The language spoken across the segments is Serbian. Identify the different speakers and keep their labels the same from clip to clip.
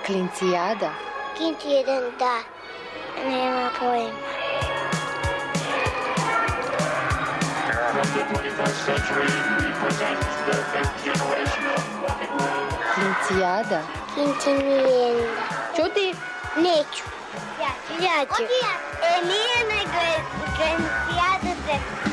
Speaker 1: Klincijada?
Speaker 2: Klinci jedan da, nema pojma.
Speaker 1: Klincijada?
Speaker 2: Klinci nije.
Speaker 1: Čuti?
Speaker 2: Neću. Ja ću. Nije nego je Klincijada se...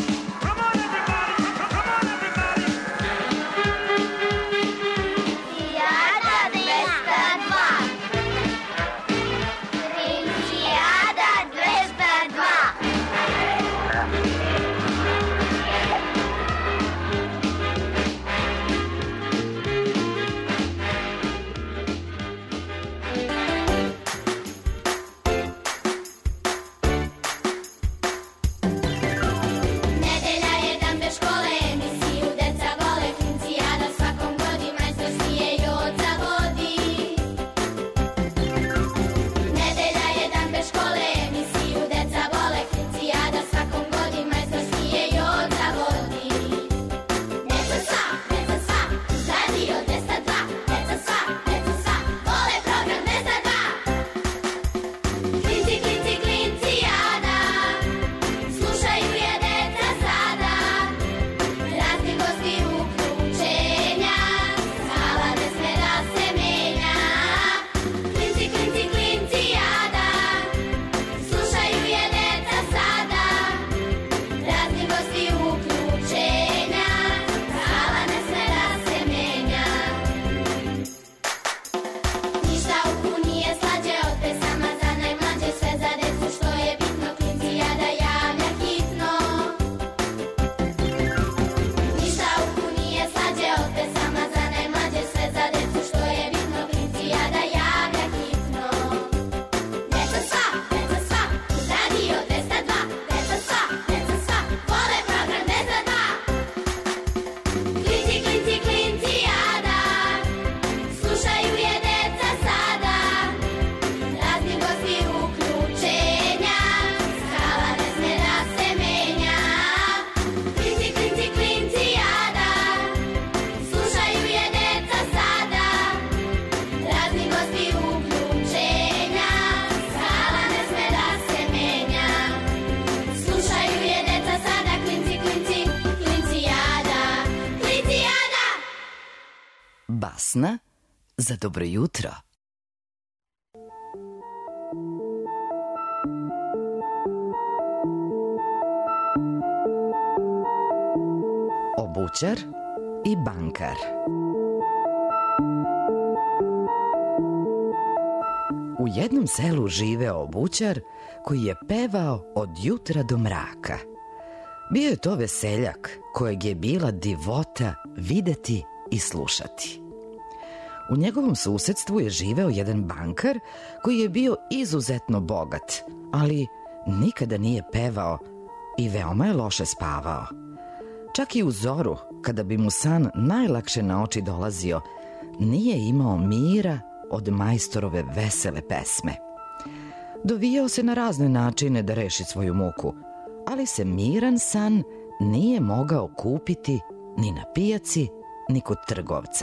Speaker 3: Basna za dobro jutro. Obućar i bankar. U jednom selu živeo obućar koji je pevao od jutra do mraka. Bio je to veseljak kojeg je bila divota videti i slušati. U njegovom susedstvu je živeo jedan bankar koji je bio izuzetno bogat, ali nikada nije pevao i veoma je loše spavao. Čak i u zoru, kada bi mu san najlakše na oči dolazio, nije imao mira od majstorove vesele pesme. Dovijao se na razne načine da reši svoju muku, ali se miran san nije mogao kupiti ni na pijaci, ni kod trgovca.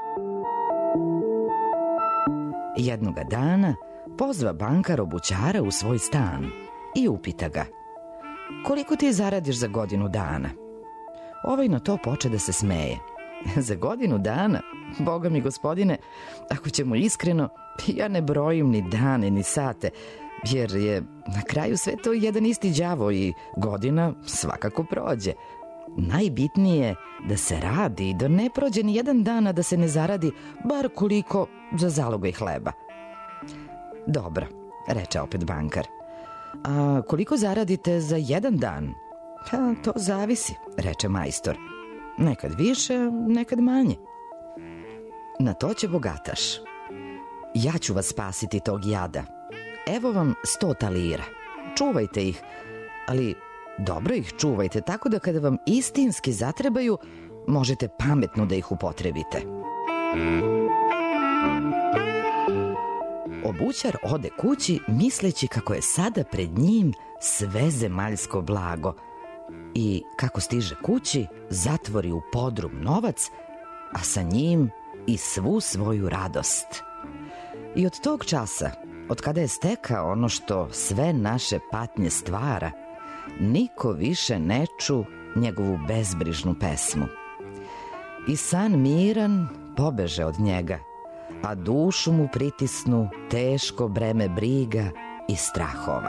Speaker 3: Jednoga dana pozva bankar obućara u svoj stan i upita ga: koliko ti zaradiš za godinu dana? Ovaj na to poče da se smeje. Za godinu dana? Boga mi, gospodine, ako ćemo iskreno, ja ne brojim ni dane ni sate, jer je na kraju sve to jedan isti đavo i godina svakako prođe. Najbitnije je da se radi i da ne prođe ni jedan dan, a da se ne zaradi bar koliko za zalogaj hleba. Dobro, reče opet bankar. A koliko zaradite za jedan dan? To zavisi, reče majstor. Nekad više, nekad manje. Na to će bogataš: ja ću vas spasiti tog jada. Evo vam 100 talira. Čuvajte ih, ali dobro ih čuvajte, tako da kada vam istinski zatrebaju, možete pametno da ih upotrebite. Obućar ode kući misleći kako je sada pred njim sve zemaljsko blago i kako stiže kući zatvori u podrum novac, a sa njim i svu svoju radost. I od tog časa, od kada je stekao ono što sve naše patnje stvara, niko više ne ču njegovu bezbrižnu pesmu. I san miran pobeže od njega, a dušu mu pritisnu teško breme briga i strahova.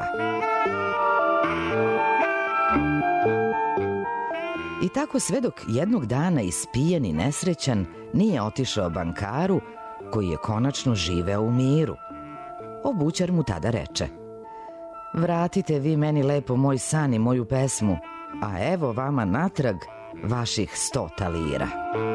Speaker 3: I tako sve dok jednog dana ispijen i nesrećan nije otišao bankaru koji je konačno živeo u miru. Obućar mu tada reče: vratite vi meni lepo moj san i moju pesmu, a evo vama natrag vaših 100 talira.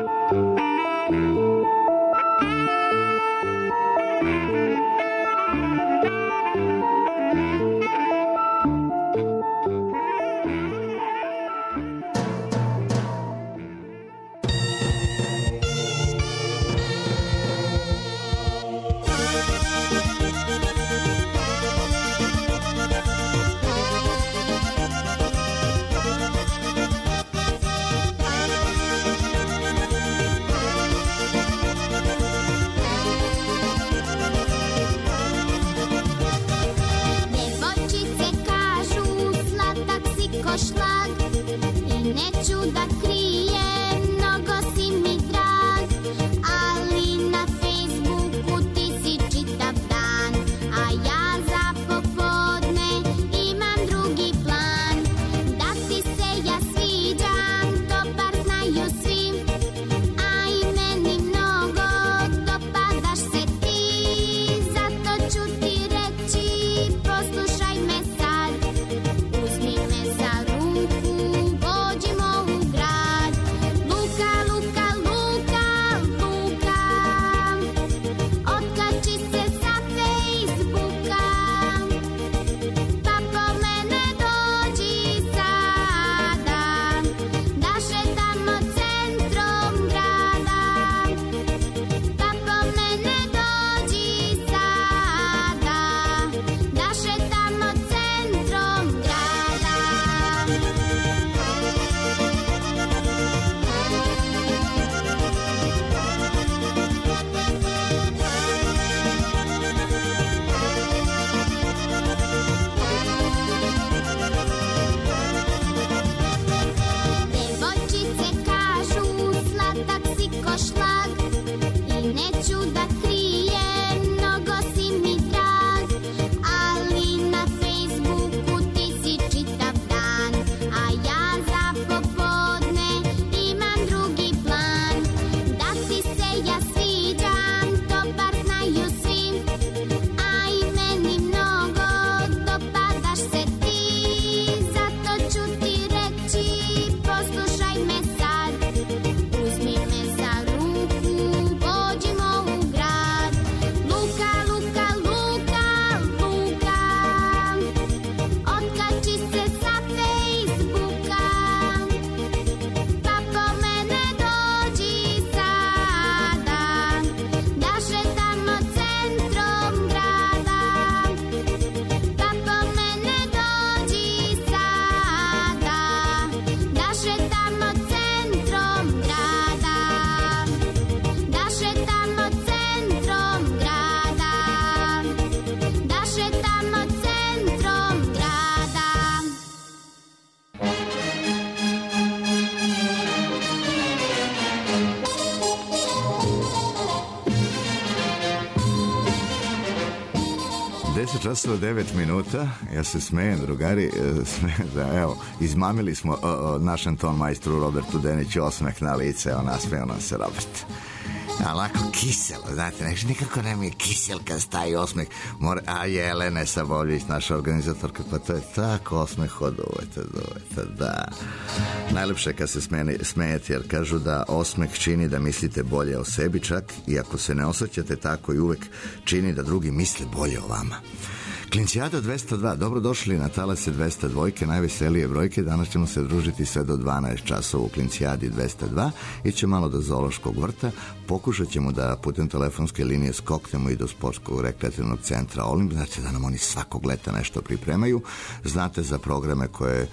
Speaker 4: Časova 9 minuta, ja se smejem, drugari, da, evo, izmamili smo našem ton majstru Robertu Deniću osmeh na lice, nasmeo nam se Robert. Lako kiselo, znate, nekako nam je kisel kad staje osmeh. A Jelene Savoljević, naša organizatorka, pa to je tako osmeh od uveta, da. Najlepše kad se smejete, jer kažu da osmeh čini da mislite bolje o sebi, čak i ako se ne osjećate tako, i uvek čini da drugi misle bolje o vama. Klincijada 202, dobrodošli na talase 202, najveselije brojke. Danas ćemo se družiti sve do 12 časova u Klincijadi 202. Iće malo do zoološkog vrta. Pokušat ćemo da putem telefonske linije skoknemo i do sportskog rekreativnog centra Olimp. Znate da nam oni svakog leta nešto pripremaju. Znate za programe koje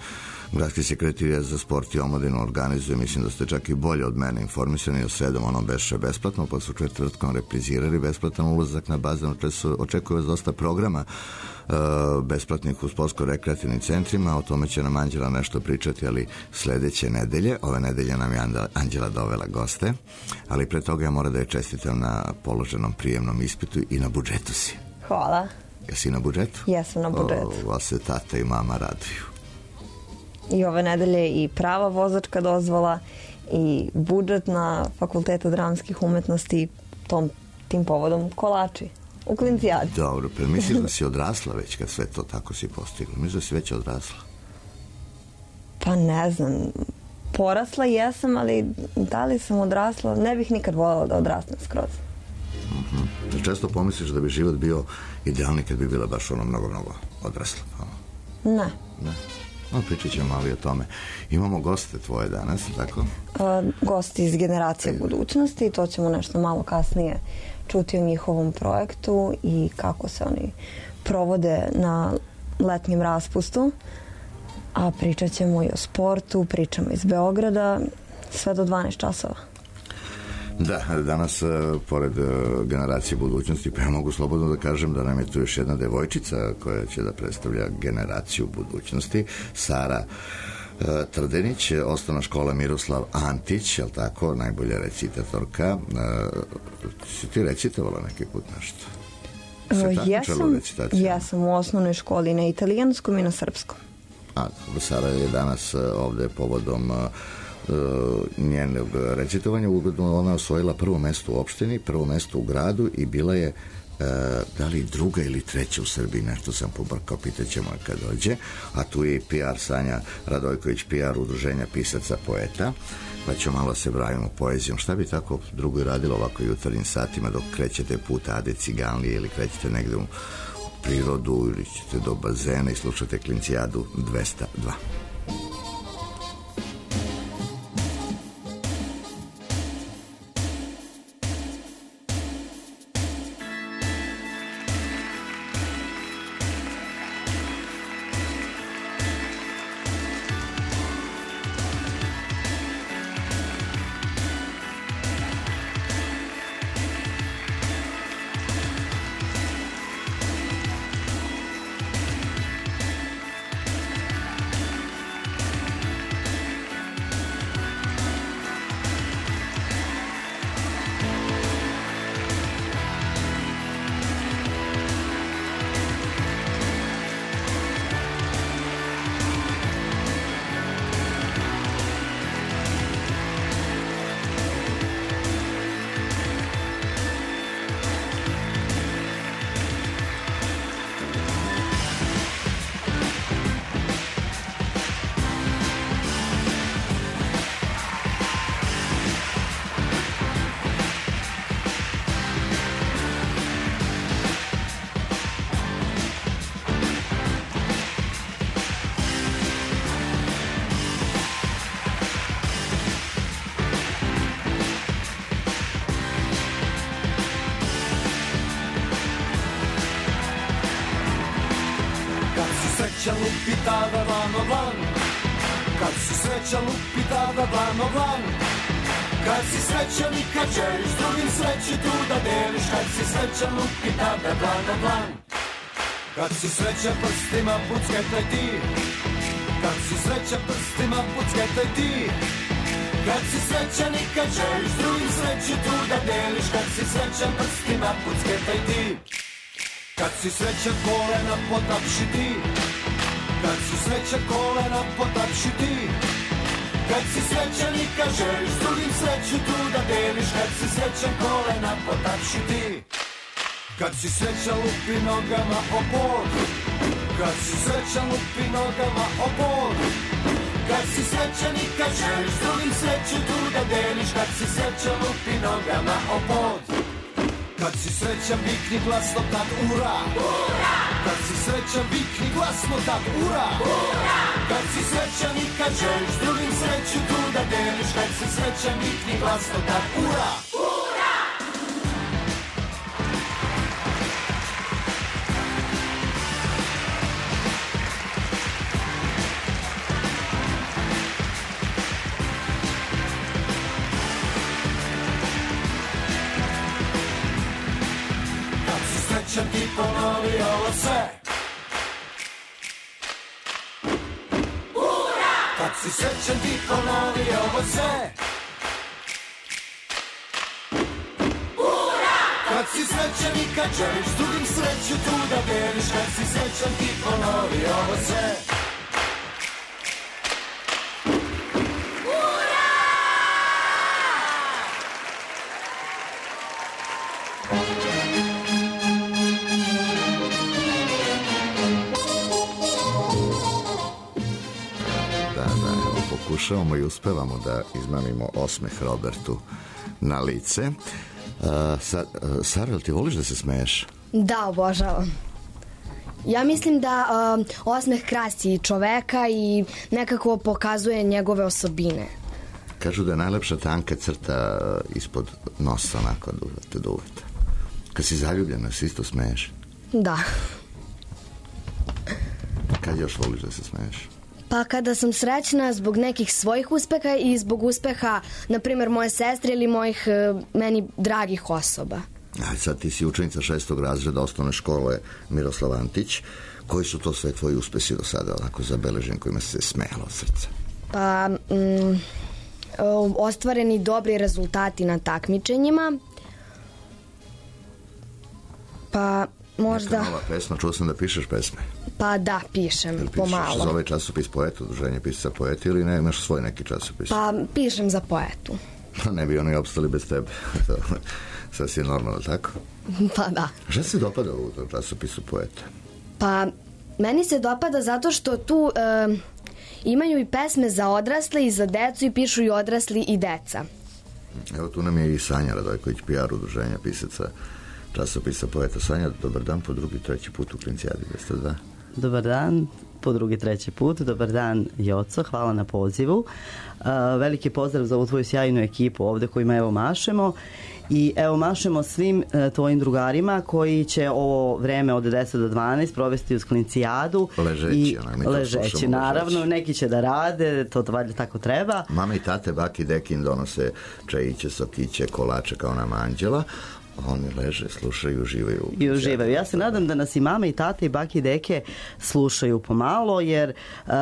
Speaker 4: Gradski sekretar za sport i omladinu organizuje, mislim da ste čak i bolje od mene informisani, o sredom ono beše besplatno, pa su četvrtkom reprizirali besplatan ulazak na bazen, očekuje vas dosta programa besplatnih u sportsko-rekreativnim centrima, o tome će nam Anđela nešto pričati, ali sledeće nedelje, ove nedelje nam je Anđela dovela goste, ali pre toga ja moram da je čestitam na položenom prijemnom ispitu i na budžetu si.
Speaker 5: Hvala.
Speaker 4: Jesi na budžetu?
Speaker 5: Jesam na budžetu.
Speaker 4: Vas se tata i mama raduju.
Speaker 5: I ove nedelje i prava vozačka dozvola i budžet na Fakultetu dramskih umetnosti, tim povodom kolači u Klincijadi.
Speaker 4: Dobro, misliš da si odrasla već kad sve to tako si postigla? Misliš da si već odrasla?
Speaker 5: Pa ne znam, porasla jesam, ali da li sam odrasla, ne bih nikad voljela da odrasnem skroz.
Speaker 4: Često pomisliš da bi život bio idealni kad bi bila baš ono mnogo odrasla?
Speaker 5: Ne.
Speaker 4: No, pričat ćemo malo i o tome. Imamo goste tvoje danas, tako?
Speaker 5: Gosti iz Generacije budućnosti i to ćemo nešto malo kasnije čuti o njihovom projektu i kako se oni provode na letnjem raspustu. A pričat ćemo i o sportu, pričamo iz Beograda, sve do 12 časova.
Speaker 4: Da, danas, pored Generacije budućnosti, pa ja mogu slobodno da kažem da nam je tu još jedna devojčica koja će da predstavlja Generaciju budućnosti, Sara Trdenić, osnovna škola Miroslav Antić, je li tako, najbolja recitatorka. Si ti recitovala neki put nešto?
Speaker 5: Jesam u osnovnoj školi na italijanskom i na srpskom.
Speaker 4: Sara je danas ovde povodom njenog recitovanja. Ona osvojila prvo mesto u opštini, prvo mesto u gradu i bila je da li druga ili treća u Srbiji, nešto sam pobrkao, pitaćemo je kad dođe, a tu je i PR Sanja Radojković, PR udruženja pisaca poeta, pa ću malo se bavimo poezijom. Šta bi tako drugo radilo ovako jutarnjim satima dok krećete put Ade Ciganlije ili krećete negde u prirodu ili ćete do bazena i slušate Klincijadu 202.
Speaker 6: sreća lupi tada dlano dlan, kad si sreća lupi tada dlano dlan, kad si srećan i kad želiš drugim sreću tu da deliš, kad si srećan lupi tada dlano dlan, kad si srećan prstima pucketaj ti, kad si srećan prstima pucketaj ti, kad si srećan i kad želiš drugim sreću tu da deliš, kad si srećan prstima pucketaj ti. Kad si srećan kolena potapši ti, kad si srećan kolena potapši ti, kad si srećan i kad želiš drugim sreću tu da deliš, kad si srećan kolena potapši ti. Kad si srećan lupi nogama o pod, kad si srećan lupi nogama o pod, kad si srećan i kad želiš drugim sreću tu da deliš, kad si srećan lupi nogama o pod. Kad si srećan vikni glasno tad ura, ura! Kad si srećan vikni glasno tad ura, ura! Kad si srećan i kad želiš drugim sreću tu da deliš, kad si srećan vikni glasno tad ura, ura! srećan ti ponovi ovo sve. Kad si srećan ti ponovi ovo sve. Kad si srećan i kad želiš drugim sreću tu da deliš. Kad si srećan ti ponovi ovo sve.
Speaker 4: Pokušavamo i uspevamo da izmamimo osmeh Robertu na lice. Sara, jel ti voliš da se smeješ?
Speaker 7: Da, obožavam. Ja mislim da osmeh krasi čoveka i nekako pokazuje njegove osobine.
Speaker 4: Kažu da je najlepša tanka crta ispod nosa, onako te duveta. Kad si zaljubljena, se isto smeješ?
Speaker 7: Da.
Speaker 4: Kad još voliš da se smeješ?
Speaker 7: Pa kada sam srećna zbog nekih svojih uspeha i zbog uspeha, na primjer, moje sestre ili mojih meni dragih osoba.
Speaker 4: Sad ti si učenica 6. razreda osnovne škole Miroslav Antić. Koji su to sve tvoji uspesi do sada ovako zabeleženi, kojima se smejalo od srca?
Speaker 7: Pa ostvareni dobri rezultati na takmičenjima. Pa možda...
Speaker 4: Neka nova pesma, čuo sam da pišeš pesme.
Speaker 7: Pa da, pišem, pomalo.
Speaker 4: Pišeš za ovaj časopis Poeta, udruženje pisaca poeti, ili ne, imaš svoj neki časopis?
Speaker 7: Pa pišem za Poetu.
Speaker 4: Ne bi oni opstali bez tebe. Sasvim normalno, tako?
Speaker 7: Pa da.
Speaker 4: Šta se dopada u tom časopisu Poeta?
Speaker 7: Pa meni se dopada zato što tu imaju i pesme za odrasle i za decu i pišu i odrasli i deca.
Speaker 4: Evo tu nam je i Sanja Radojković, PR udruženja pisaca časopisa Poeta. Sanja, dobar dan po drugi, treći put u Klincijadi 202.
Speaker 8: Dobar dan, po drugi, treći put. Dobar dan, Joco, hvala na pozivu. Veliki pozdrav za ovu tvoju sjajnu ekipu ovde kojima evo mašemo. I evo mašemo svim tvojim drugarima koji će ovo vreme od 10 do 12 provesti uz Klincijadu. Ležeći, naravno. Neki će da rade, to valjda tako treba.
Speaker 4: Mame i tate, baki, dekin donose čajiće, sokiće, kolače kao nam anđela. Oni leže, slušaju, uživaju.
Speaker 8: I uživaju. Ja se nadam da nas i mame i tate i baki i deke slušaju pomalo, jer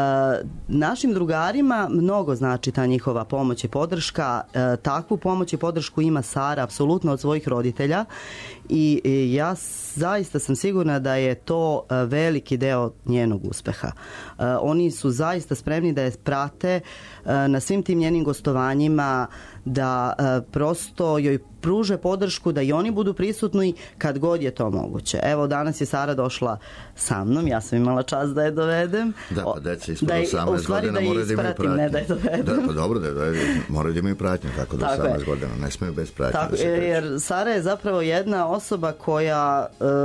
Speaker 8: našim drugarima mnogo znači ta njihova pomoć i podrška. Takvu pomoć i podršku ima Sara apsolutno od svojih roditelja i ja zaista sam sigurna da je to veliki deo njenog uspeha. Oni su zaista spremni da je prate na svim tim njenim gostovanjima, da prosto joj pruže podršku, da i oni budu prisutni kad god je to moguće. Evo, danas je Sara došla sa mnom, ja sam imala čast da je dovedem.
Speaker 4: Da, pa deca ispod 18 godina moraju da imaju pratnje.
Speaker 8: Ne da je dovedem.
Speaker 4: Da, pa dobro da je dovedem, moraju da imaju pratnje, tako da 18 godina, ne smiju bez pratnje.
Speaker 8: Tako, jer Sara je zapravo jedna osoba koja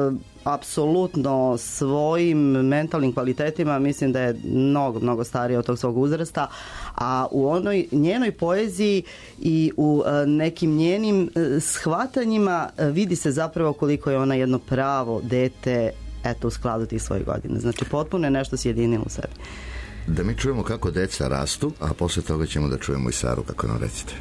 Speaker 8: apsolutno svojim mentalnim kvalitetima, mislim da je mnogo starija od tog svog uzrasta, a u onoj njenoj poeziji i u nekim njenim shvatanjima vidi se zapravo koliko je ona jedno pravo dete, eto, u skladu tih svojih godina. Znači, potpuno je nešto sjedinilo u sebi.
Speaker 4: Da mi čujemo kako deca rastu, a posle toga ćemo da čujemo i Saru, kako nam recite.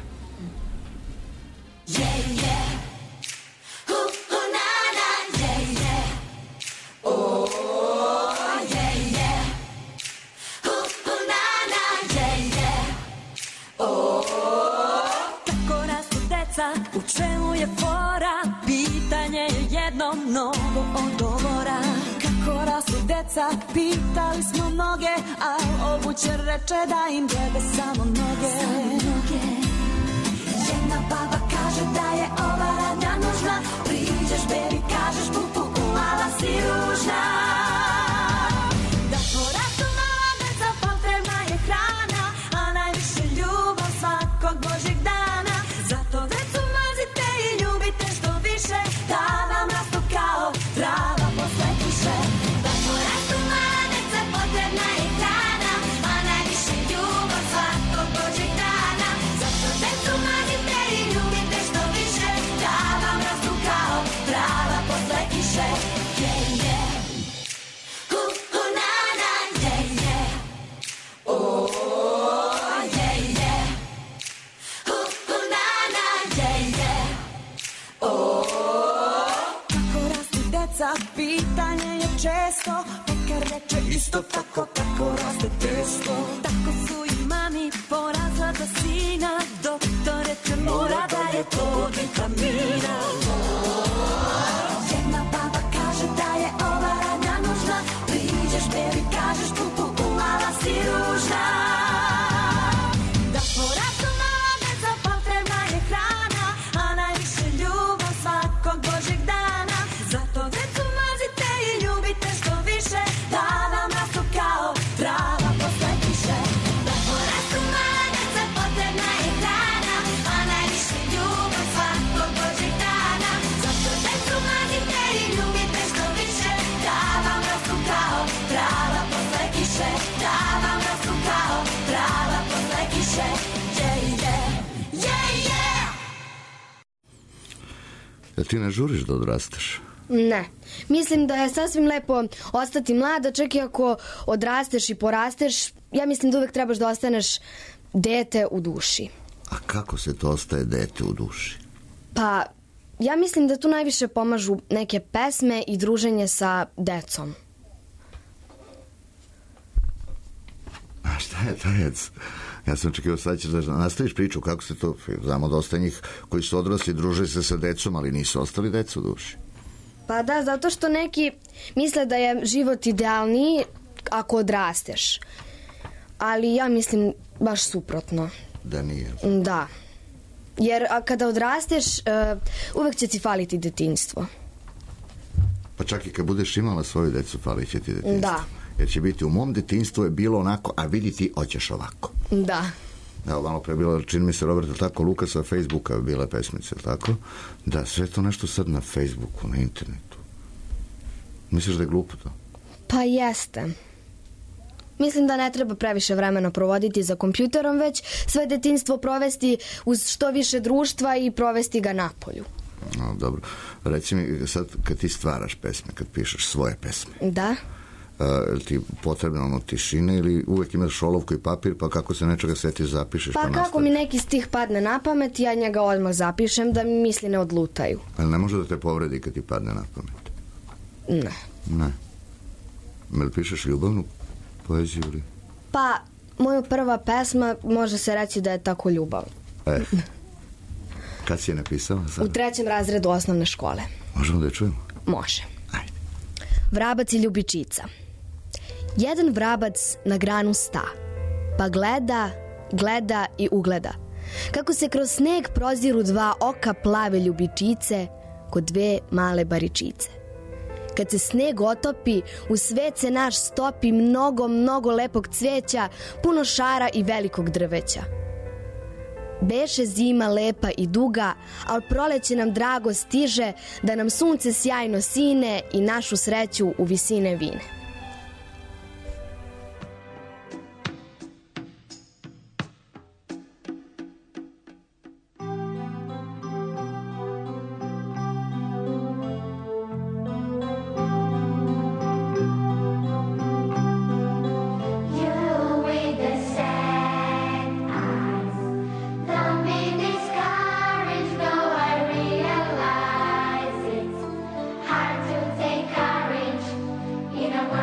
Speaker 9: U čemu je fora? Pitanje je jedno, mnogo odgovora. Kako rastu deca? Pitali smo mnoge, a obuće reče da im glede samo noge. Jedna baba kaže da je ova radnja nužna. Priđeš, baby, kažeš pupu, mala si ružna. Da porastu mala deca, potrebna je hrana, a najviše ljubav svakog božjeg dana. Zato decu mazite i ljubite što više, da vam rastu kao trava posle kiše. Da porastu mala deca, potrebna je hrana, a najviše ljubav svakog božjeg dana.
Speaker 6: isto tako kako raste testo.
Speaker 9: Tako su i mami porazla do sina, doktor reče mora da je to od vitamina. Jedna baba kaže da je ova radnja nužna, priđeš bebi kažeš pupu, mala si ružna. Da porastu mala deca potrebna je hrana, a najviše ljubav svakog božjeg dana. Zato decu mazite i ljubite što više, da vam rastu kao trava posle kiše. Da porastu mala deca potrebna je hrana, a najviše ljubav svakog božjeg dana. Zato decu mazite i ljubite što više, da vam rastu kao trava posle kiše. Da vam rastu kao trava posle kiše. Yeah, yeah, yeah, yeah.
Speaker 4: Da ti ne žuriš da odrasteš?
Speaker 7: Ne. Mislim da je sasvim lepo ostati mlada, čak i ako odrasteš i porasteš, ja mislim da uvek trebaš da ostaneš dete u duši.
Speaker 4: A kako se to ostaje dete u duši?
Speaker 7: Pa, ja mislim da tu najviše pomažu neke pesme i druženje sa decom.
Speaker 4: A šta je to, Jec? Ja sam očekivao sad ćeš da nastaviš priču kako se to... Znamo dosta njih koji su odrasli, druže se sa decom, ali nisu ostali deca u duši.
Speaker 7: Pa da, zato što neki misle da je život idealniji ako odrasteš. Ali ja mislim baš suprotno.
Speaker 4: Da nije.
Speaker 7: Da. Jer kada odrasteš, uvek će ti faliti detinjstvo.
Speaker 4: Pa čak i kad budeš imala svoju decu, falit će ti detinjstvo.
Speaker 7: Da.
Speaker 4: Jer će biti u mom detinjstvu je bilo onako, a vidi ti, hoćeš ovako.
Speaker 7: Da.
Speaker 4: Evo, malo pre bilo, čini mi se, Roberta, tako, Lukasa Facebooka bile pesmice, tako? Da, sve to nešto sad na Facebooku, na internetu. Misliš da je glupo to?
Speaker 7: Pa jeste. Mislim da ne treba previše vremena provoditi za kompjuterom, već sve detinjstvo provesti uz što više društva i provesti ga napolju.
Speaker 4: No, dobro. Reci mi, sad kad ti stvaraš pesme, kad pišeš svoje pesme,
Speaker 7: Da.
Speaker 4: ti potrebno ono tišine ili uvek imaš olovku i papir, pa kako se nečega setiš zapišeš?
Speaker 7: Pa kako mi neki stih padne na pamet, ja njega odmah zapišem da mi misli ne odlutaju.
Speaker 4: Ali ne može da te povredi kad ti padne na pamet?
Speaker 7: Ne.
Speaker 4: Ne. Jel pišeš ljubavnu poeziju ili?
Speaker 7: Pa, moja prva pesma može se reći da je tako ljubav.
Speaker 4: Kad si je napisala?
Speaker 7: U 3. razredu osnovne škole.
Speaker 4: Možemo da je čujemo?
Speaker 7: Može.
Speaker 4: Ajde.
Speaker 7: Vrabac i ljubičica. Jedan vrabac na granu sta, pa gleda, gleda i ugleda, kako se kroz sneg proziru 2 oka plave ljubičice kod 2 male baričice. Kad se sneg otopi, u svet se naš stopi mnogo, mnogo lepog cveća, puno šara i velikog drveća. Beše zima lepa i duga, al proleće nam drago stiže, da nam sunce sjajno sine i našu sreću u visine vine.
Speaker 2: In a world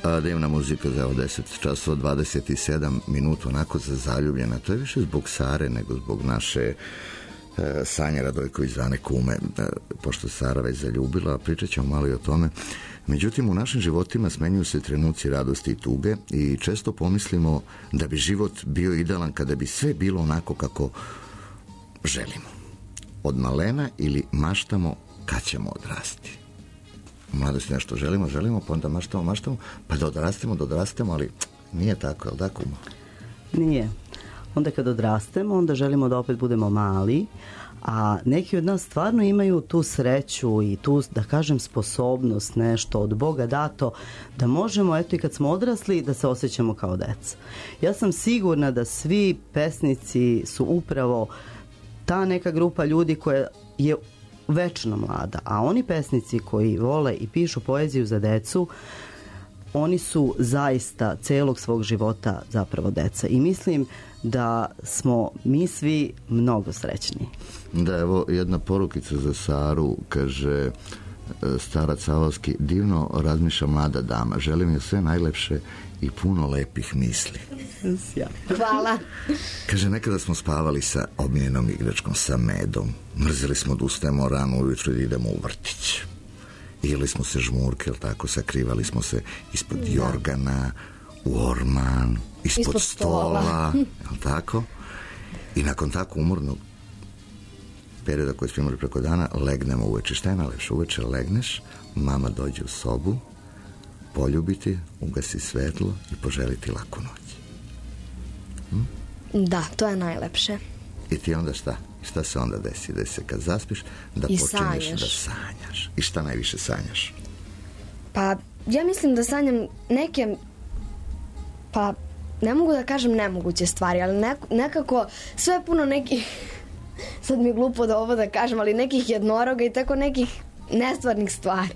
Speaker 4: Divna muzika za 10 časova 27 minuta, onako za zaljubljena. To je više zbog Sare nego zbog naše Sanje Radojković zvane kume, pošto Sara već zaljubila, pričat ćemo malo i o tome. Međutim, u našim životima smenjuju se trenuci radosti i tuge i često pomislimo da bi život bio idealan kada bi sve bilo onako kako želimo. Od malena ili maštamo kad ćemo odrasti. U mladosti nešto želimo, pa onda maštamo, pa da odrastemo, ali nije tako, je li da, kumo?
Speaker 8: Nije. Onda kad odrastemo, onda želimo da opet budemo mali, a neki od nas stvarno imaju tu sreću i tu, da kažem, sposobnost, nešto od Boga dato, da možemo, eto i kad smo odrasli, da se osjećamo kao deca. Ja sam sigurna da svi pesnici su upravo ta neka grupa ljudi koja je večno mlada, a oni pesnici koji vole i pišu poeziju za decu, oni su zaista celog svog života zapravo deca i mislim da smo mi svi mnogo srećni.
Speaker 4: Da, evo jedna porukica za Saru, kaže starac Avalski, divno razmišlja mlada dama, želim joj sve najlepše i puno lepih misli.
Speaker 7: Hvala.
Speaker 4: Kaže, nekada smo spavali sa omiljenom igračkom, sa medom, mrzeli smo da ustajemo rano ujutro i da idemo u vrtić. Jeli smo se žmurke, jel tako, sakrivali smo se ispod jorgana, u orman, ispod stola, jel tako? I nakon tako umornog perioda koji smo imali preko dana, legnemo uveče. Šta je najlepše? Uveče legneš, mama dođe u sobu, poljubiti, ugasi svetlo i poželiti laku noć.
Speaker 7: Da, to je najlepše.
Speaker 4: I ti onda šta? Šta se onda desi? Desi se kad zaspiš, da
Speaker 7: I
Speaker 4: počinješ
Speaker 7: sanjaš.
Speaker 4: da sanjaš. I šta najviše sanjaš?
Speaker 7: Pa, ja mislim da sanjam neke, pa, ne mogu da kažem nemoguće stvari, ali nekako sve je puno nekih, sad mi je glupo da ovo da kažem, ali nekih jednoroga i tako nekih nestvarnih stvari.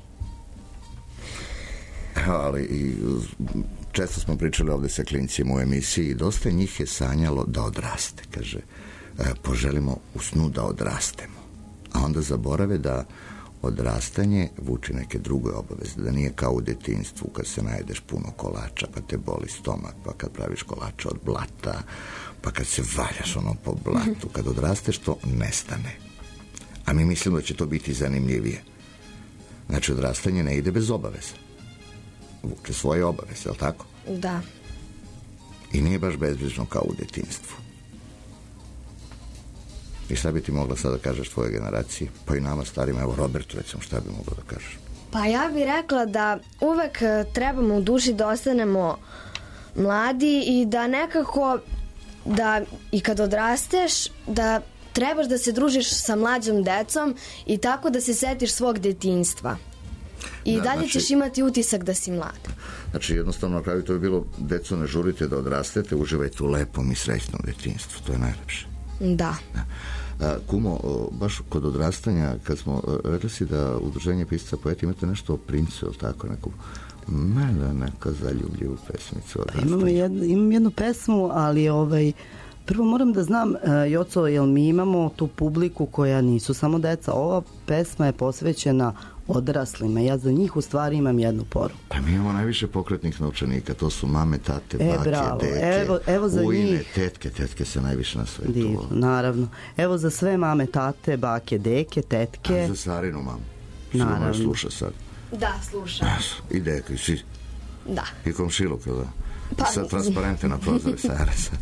Speaker 4: Ali i često smo pričali ovde sa klincima u emisiji i dosta njih je sanjalo da odraste. Kaže, poželimo u snu da odrastemo. A onda zaborave da odrastanje vuče neke druge obaveze, da nije kao u detinjstvu kad se najedeš puno kolača pa te boli stomak, pa kad praviš kolača od blata, pa kad se valjaš ono po blatu, kad odrasteš to nestane. A mi mislimo da će to biti zanimljivije. Znači, odrastanje ne ide bez obaveza. Vuče svoje obaveze, je li tako?
Speaker 7: Da.
Speaker 4: I nije baš bezbrižno kao u detinjstvu. I šta bi ti mogla sada da kažeš tvojoj generaciji? Pa i nama starima, evo Robertu recimo, šta bi mogla da kažeš?
Speaker 7: Pa ja bih rekla da uvek trebamo u duši da ostanemo mladi i da nekako, da i kad odrasteš, da trebaš da se družiš sa mlađom decom i tako da se setiš svog detinjstva. I
Speaker 4: Da,
Speaker 7: dalje
Speaker 4: znači,
Speaker 7: ćeš imati utisak da si mlad.
Speaker 4: Znači, jednostavno na kraju to bi bilo, deco, ne žurite da odrastete, uživajte u lepom i srećnom detinjstvu, to je najlepše.
Speaker 7: Da.
Speaker 4: Kumo, baš kod odrastanja, kad smo, rekli si da udruženje pisaca poeta imate nešto o princu, ili tako, neku neko zaljubljivu pesmicu o odrastanju.
Speaker 8: Imam jednu pesmu, ali prvo moram da znam, Joco, jel mi imamo tu publiku koja nisu samo deca. Ova pesma je posvećena odraslima. Ja za njih u stvari imam jednu poruku.
Speaker 4: Pa mi imamo najviše pokretnih novčanika, to su mame, tate, bake,
Speaker 8: bravo.
Speaker 4: deke,
Speaker 8: Evo za
Speaker 4: ujne,
Speaker 8: njih.
Speaker 4: tetke se najviše na svetu.
Speaker 8: Divno, naravno. Evo za sve mame, tate, bake, deke, tetke.
Speaker 4: A za Sarinu mamu. Sigurno
Speaker 8: Naravno.
Speaker 4: je sluša sad.
Speaker 7: Da, slušam.
Speaker 4: I deke, i svi.
Speaker 7: Da.
Speaker 4: I komšiluk, da?
Speaker 7: Pa,
Speaker 4: sad transparente na prozore Sare sad.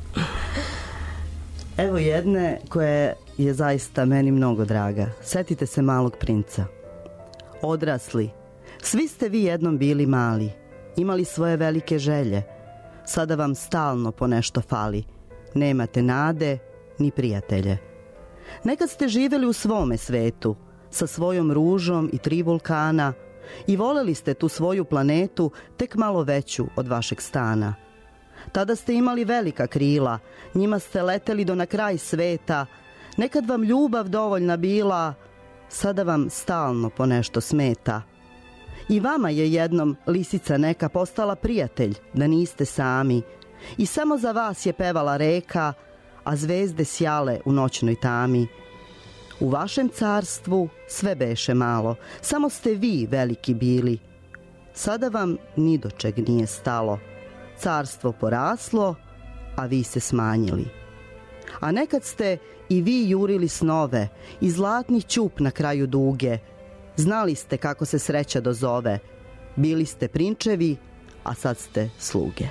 Speaker 8: Evo jedne koje je zaista meni mnogo draga. Setite se Malog princa. Odrasli, svi ste vi jednom bili mali, imali svoje velike želje. Sada vam stalno po nešto fali. Nemate nade ni prijatelje. Nekad ste živjeli u svome svetu, sa svojom ružom i 3 vulkana, i voleli ste tu svoju planetu tek malo veću od vašeg stana. Tada ste imali velika krila, njima ste leteli do na kraj sveta. Nekad vam ljubav dovoljna bila, sada vam stalno po nešto smeta. I vama je jednom lisica neka postala prijatelj, da niste sami. I samo za vas je pevala reka, a zvezde sjale u noćnoj tami. U vašem carstvu sve beše malo, samo ste vi veliki bili. Sada vam ni do čeg nije stalo. Carstvo poraslo, a vi se smanjili. A nekad ste i vi jurili snove i zlatni ćup na kraju duge. Znali ste kako se sreća dozove. Bili ste prinčevi, a sad ste sluge.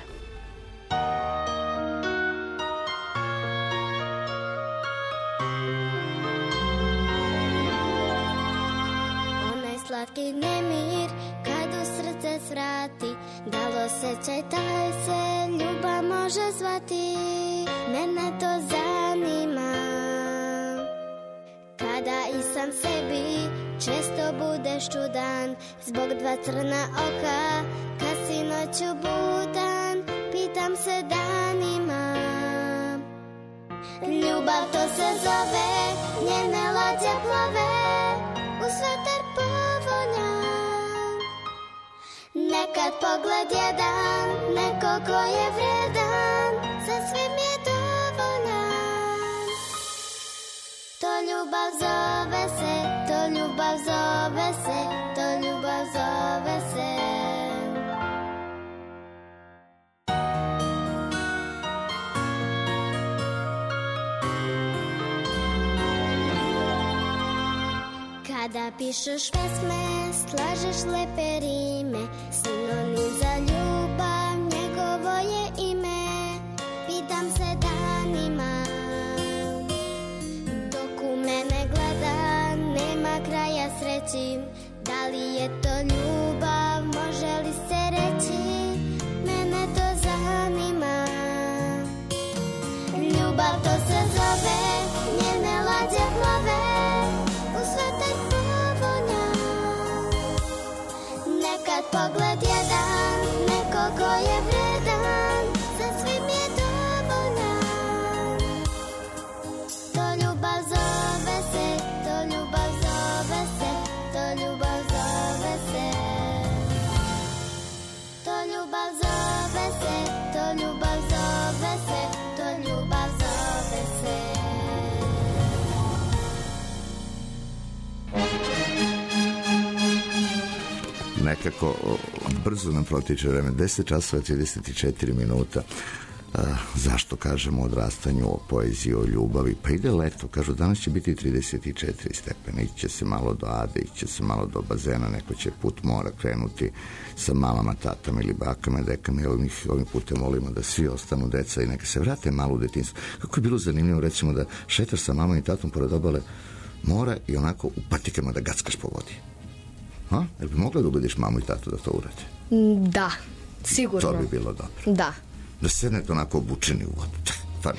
Speaker 2: Onaj slatki nemir kad u srce svrati, da li osjećaj taj se ljubav može zvati. Mene to zanima, kada i sam sebi često budeš čudan, zbog dva crna oka kad si noću budan. Pitam se danima, ljubav to se zove, njene lađe plove uz vetar povoljan. Nekad pogled jedan, neko ko je vredan, za svim je dovoljan. To ljubav zove se, to ljubav zove se, to ljubav zove se. Kada pišeš pesme, slažeš lepe rime, sinonim za ljubav, njegovo je ime. Pitam se danima, dok u mene gleda, nema kraja sreći. Da li je to ljubav, može li se reći, mene to zanima. Ljubav to se zove, njene lađe plove uz vetar povoljan. Nekad pogled jedan, neko ko je vredan, za svim je dovoljan. To ljubav zove se, to ljubav zove se, to ljubav zove se. To ljubav zove se, to ljubav zove se, to ljubav zove se.
Speaker 4: Nekako brzo nam protiče vreme, 10 časova 34 minuta. Zašto kažemo o odrastanju, o poeziji, o ljubavi? Pa ide leto, kažu danas će biti 34 stepena, iće se malo do Ade, iće se malo do bazena, neko će put mora krenuti sa mamama, tatama ili bakama, dekama. Evo ih ovim putem molimo da svi ostanu deca i neka se vrate malo u detinjstvo. Kako je bilo zanimljivo, recimo, da šetaš sa mamom i tatom pored obale mora i onako u patikama da gackaš po vodi. Jel bi mogla da ubediš mamu i tatu da to urade?
Speaker 7: Da, sigurno.
Speaker 4: To bi bilo dobro.
Speaker 7: Da.
Speaker 4: Da sednete onako obučeni u vodu.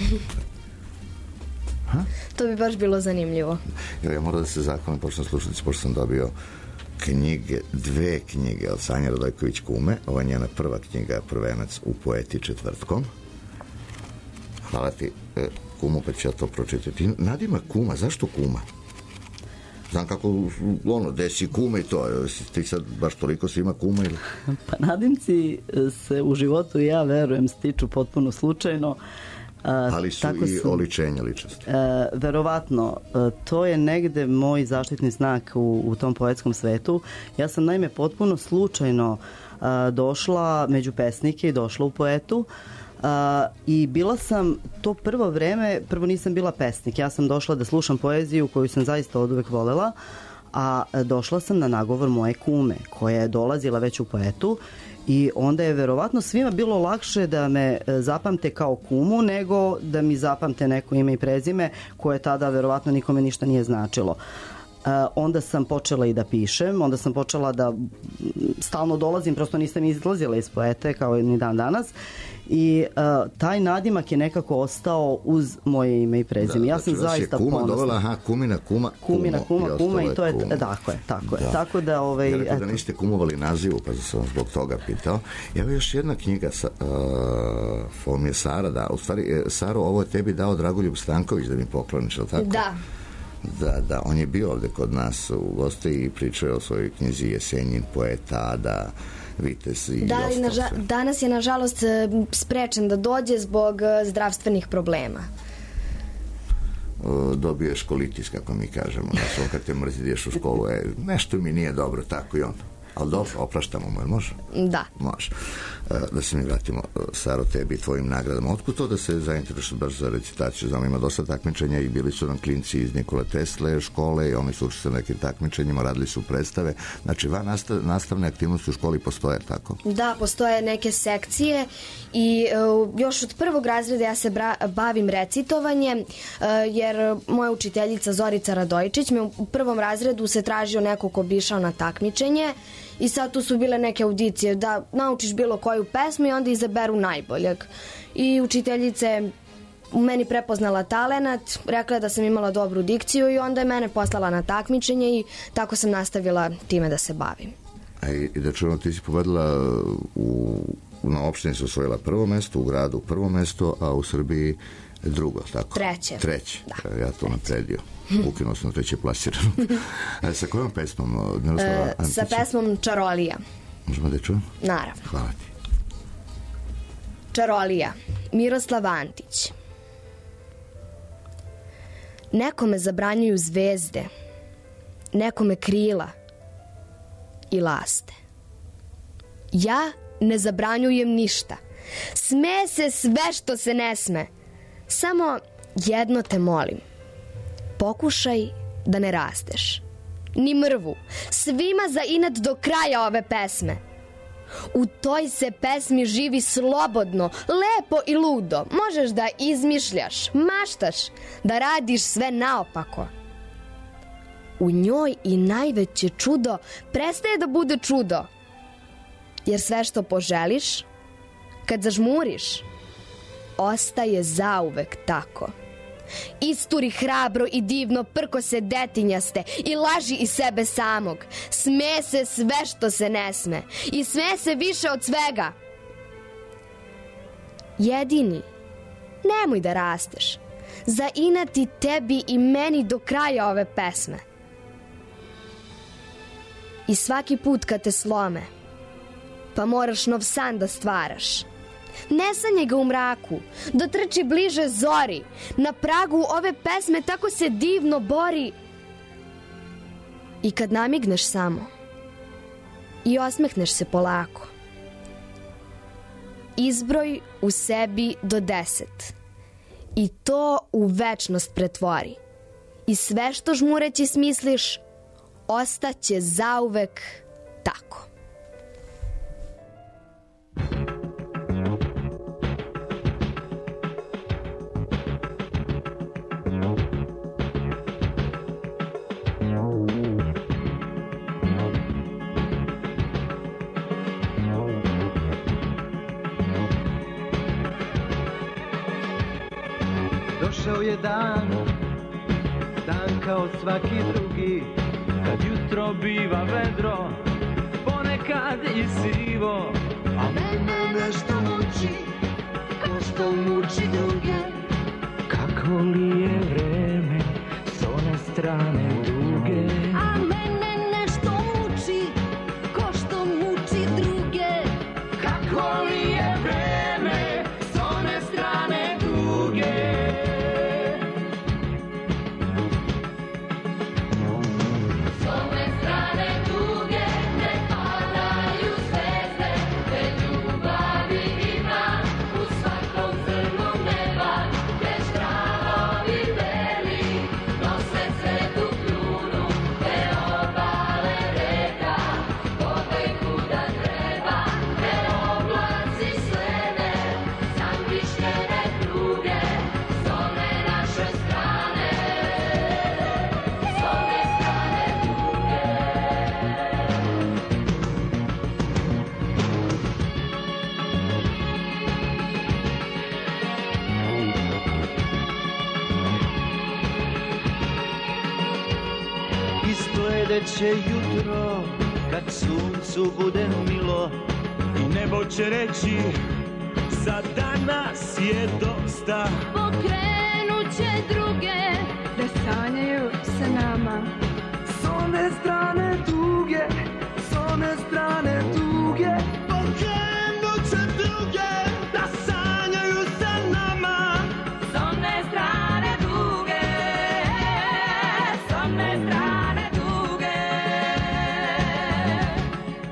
Speaker 7: To bi baš bilo zanimljivo.
Speaker 4: Ja moram da se zahvalim, pošto sam slušalici, pošto sam dobio knjige, 2 knjige od Sanje Radojković Kume. Ova je njena prva knjiga, Prvenac u poeti četvrtkom. Hvala ti, Kumu, pa ću ja to pročitati. Nadima Kuma, zašto Kuma? Znam kako, desi Kume i to. Ti sad baš toliko svima Kuma ili?
Speaker 8: Pa nadimci se u životu, ja verujem, stiču potpuno slučajno.
Speaker 4: Ali su i oličenja ličnosti.
Speaker 8: Verovatno, to je negde moj zaštitni znak u tom poetskom svetu. Ja sam naime potpuno slučajno došla među pesnike i došla u poetu. I bila sam to prvo vreme, prvo nisam bila pesnik, ja sam došla da slušam poeziju koju sam zaista oduvek volela, a došla sam na nagovor moje kume koja je dolazila već u poetu i onda je verovatno svima bilo lakše da me zapamte kao Kumu nego da mi zapamte neko ime i prezime koje tada verovatno nikome ništa nije značilo. Onda sam počela i da pišem, onda sam počela da stalno dolazim, prosto nisam izlazila iz poete kao ni dan danas i taj nadimak je nekako ostao uz moje ime i prezime. Ja sam zaista ponosna.
Speaker 4: Kuma dovela, Kumina
Speaker 8: Kuma i to je, tako je. Tako da,
Speaker 4: ja rekao da niste kumovali nazivu, pa sam zbog toga pitao. Evo još jedna knjiga, Fomije Sara, da, u stvari, Saro, ovo je tebi dao Dragoljub Stanković da mi pokloniš, je li tako?
Speaker 7: Da.
Speaker 4: Da, on je bio ovde kod nas u gosti i pričao je o svojoj knjizi Jesenjin, poeta, Ada, Vites i
Speaker 7: danas je nažalost sprečen da dođe zbog zdravstvenih problema.
Speaker 4: Dobiješ kolitis, kako mi kažemo. Kad te mrzi, ideš u školu, nešto mi nije dobro, tako i on. Ali dobro, opraštamo mu, može?
Speaker 7: Da.
Speaker 4: Može. Da se mi vratimo, Saro, tebi i tvojim nagradama. Otkud to da se zainteresuješ baš za recitaciju? Znam, ima dosta takmičenja i bili su nam klinci iz Nikole Tesle škole i oni su učili na nekim takmičenjima, radili su predstave. Znači, van nastavne aktivnosti u školi postoje, tako?
Speaker 7: Da, postoje neke sekcije i još od prvog razreda ja se bavim recitovanjem, jer moja učiteljica Zorica Radojičić me u prvom razredu se tražio neko ko bi išao na takmičenje i sad tu su bile neke audicije da naučiš bilo koju pesmu i onda izaberu najboljeg. I učiteljica je u meni prepoznala talenat, rekla je da sam imala dobru dikciju i onda je mene poslala na takmičenje i tako sam nastavila time da se bavim.
Speaker 4: I da čujemo, ti si pobedila na opštini se osvojila prvo mesto, u gradu prvo mesto, a u Srbiji drugo, tako? Treće. Da, ja to napredio. Ukinuo sam treće plasirano. Sa kojom pesmom?
Speaker 7: Sa pesmom Čarolija.
Speaker 4: Možemo da je čujem?
Speaker 7: Naravno.
Speaker 4: Hvala ti.
Speaker 7: Čarolija, Miroslav Antić. Nekome zabranjuju zvezde, nekome krila i laste. Ja ne zabranjujem ništa. Sme se sve što se ne sme. Samo jedno te molim. Pokušaj da ne rasteš. Ni mrvu. Svima za inat do kraja ove pesme. U toj se pesmi živi slobodno, lepo i ludo. Možeš da izmišljaš, maštaš, da radiš sve naopako. U njoj i najveće čudo prestaje da bude čudo. Jer sve što poželiš, kad zažmuriš, ostaje zauvek tako. Isturi hrabro i divno prkose detinjaste i laži iz sebe samog. Sme se sve što se ne sme i sme se više od svega. Jedini, nemoj da rasteš. Zainati tebi i meni do kraja ove pesme. I svaki put kad te slome, pa moraš nov san da stvaraš. Ne sanjaj ga u mraku, dotrči bliže zori. Na pragu ove pesme tako se divno bori. I kad namigneš samo i osmehneš se polako, izbroj u sebi do 10 i to u večnost pretvori. I sve što žmureći smisliš, ostaće zauvek tako.
Speaker 10: Došao je dan, dan kao svaki drugi, kad jutro biva vedro, ponekad i sivo. A mene nešto muči, ko što muči druge. Kako li je vreme s one strane druge? A mene nešto muči, ko što muči druge. Kako li je vreme s one strane druge? Sledeće jutro, kad suncu bude milo, i nebo će reći, za danas je dosta.
Speaker 9: Pokrenut će druge, da sanjaju sa nama.
Speaker 10: S one strane tuge, s one strane tuge. Pokrenut će druge, da sanjaju sa nama.
Speaker 9: S one strane tuge, s one strane tuge.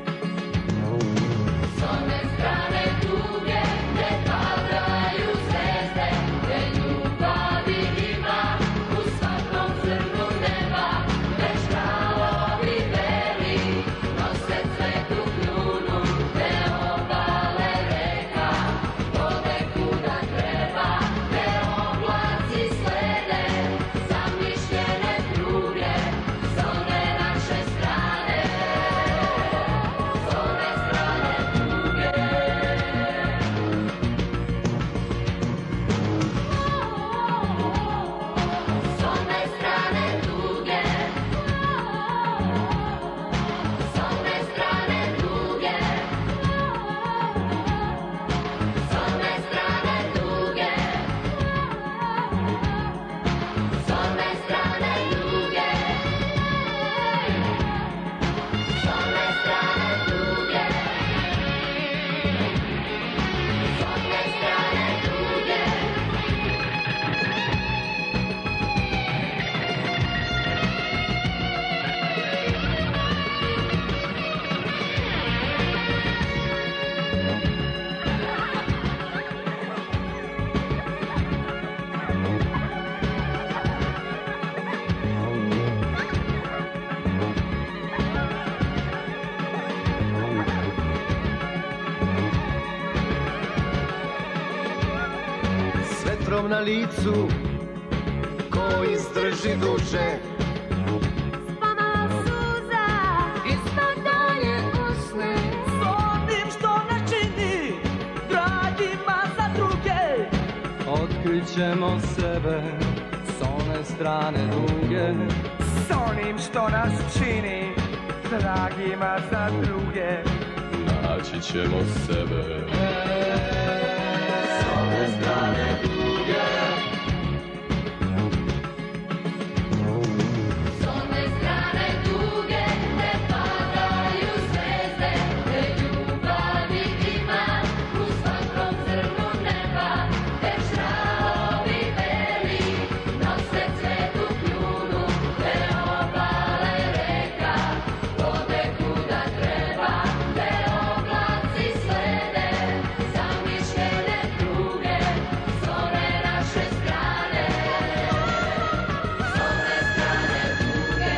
Speaker 10: smehom na licu, ko izdrži duže.
Speaker 9: Spomala suza, isto dalje usne.
Speaker 6: S onim što nas čini dragima za druge.
Speaker 10: Otkrićemo sebe s one strane duge.
Speaker 6: S onim što nas čini dragima za druge.
Speaker 10: Naći ćemo sebe s one strane duge.
Speaker 9: S one strane duge ne padaju zvezde, te ljubavi ima u svakom zrnu neba. Već travovi beli nose cvetu kljunu, te obale reka vode kuda treba, te oblaci slede zamišljene pruge, s one naše strane, s one strane duge.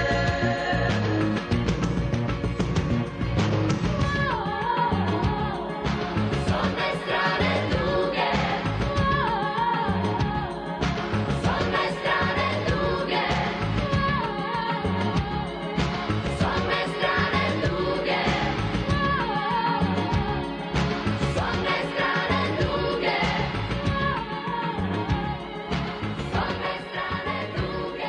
Speaker 9: S one strane duge, s one strane duge, s one strane duge, s one strane duge, s one strane duge.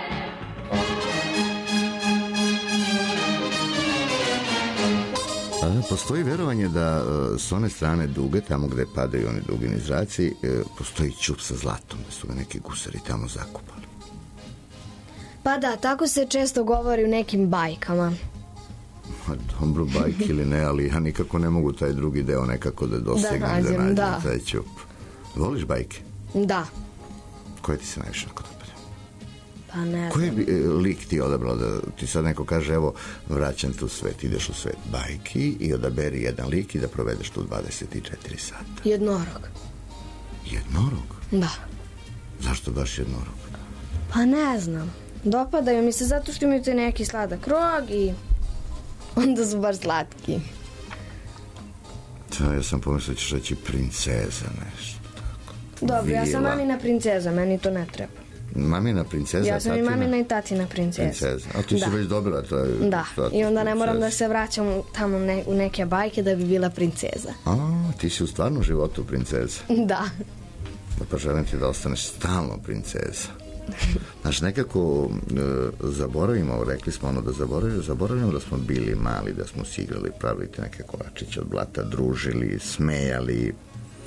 Speaker 4: Postoji verovanje da s one strane duge, tamo gde padaju oni dugi nizraci, postoji ćup sa zlatom, da su ga neki gusari tamo zakupali.
Speaker 7: Pa da, tako se često govori u nekim bajkama.
Speaker 4: Ma, dobro, bajke ili ne, ali ja nikako ne mogu taj drugi deo nekako da dosegnem, da
Speaker 7: nađem,
Speaker 4: nađem
Speaker 7: da.
Speaker 4: taj ćup. Voliš bajke?
Speaker 7: Da,
Speaker 4: Koje ti se najviše onako dopada?
Speaker 7: pa ne
Speaker 4: Koji
Speaker 7: znam.
Speaker 4: bi lik ti odabrao da ti sad neko kaže, evo, vraćam te u svet, ideš u svet bajki i odaberi jedan lik i da provedeš tu 24 sata.
Speaker 7: Jednorog.
Speaker 4: Jednorog?
Speaker 7: Da.
Speaker 4: Zašto baš jednorog?
Speaker 7: Pa ne znam. Dopadaju mi se zato što imaju te neki sladak rog i onda su baš slatki.
Speaker 4: Ja sam pomislio da ćeš reći princeza nešto.
Speaker 7: Dobro, ja sam
Speaker 4: Vila.
Speaker 7: mamina princeza, meni to ne treba.
Speaker 4: Mamina princeza,
Speaker 7: Ja sam i
Speaker 4: tatina?
Speaker 7: mamina i tatina princeza.
Speaker 4: Princeza. A ti si
Speaker 7: Da.
Speaker 4: već dobila to.
Speaker 7: Da, i onda ne moram da se vraćam tamo u neke bajke da bi bila princeza.
Speaker 4: A, ti si u stvarnom životu princeza.
Speaker 7: Da.
Speaker 4: Pa želim ti da ostaneš stalno princeza. Znaš, nekako zaboravimo, rekli smo ono da zaboravimo da smo bili mali, da smo se igrali, pravili te neke kolačiće od blata, družili, smejali.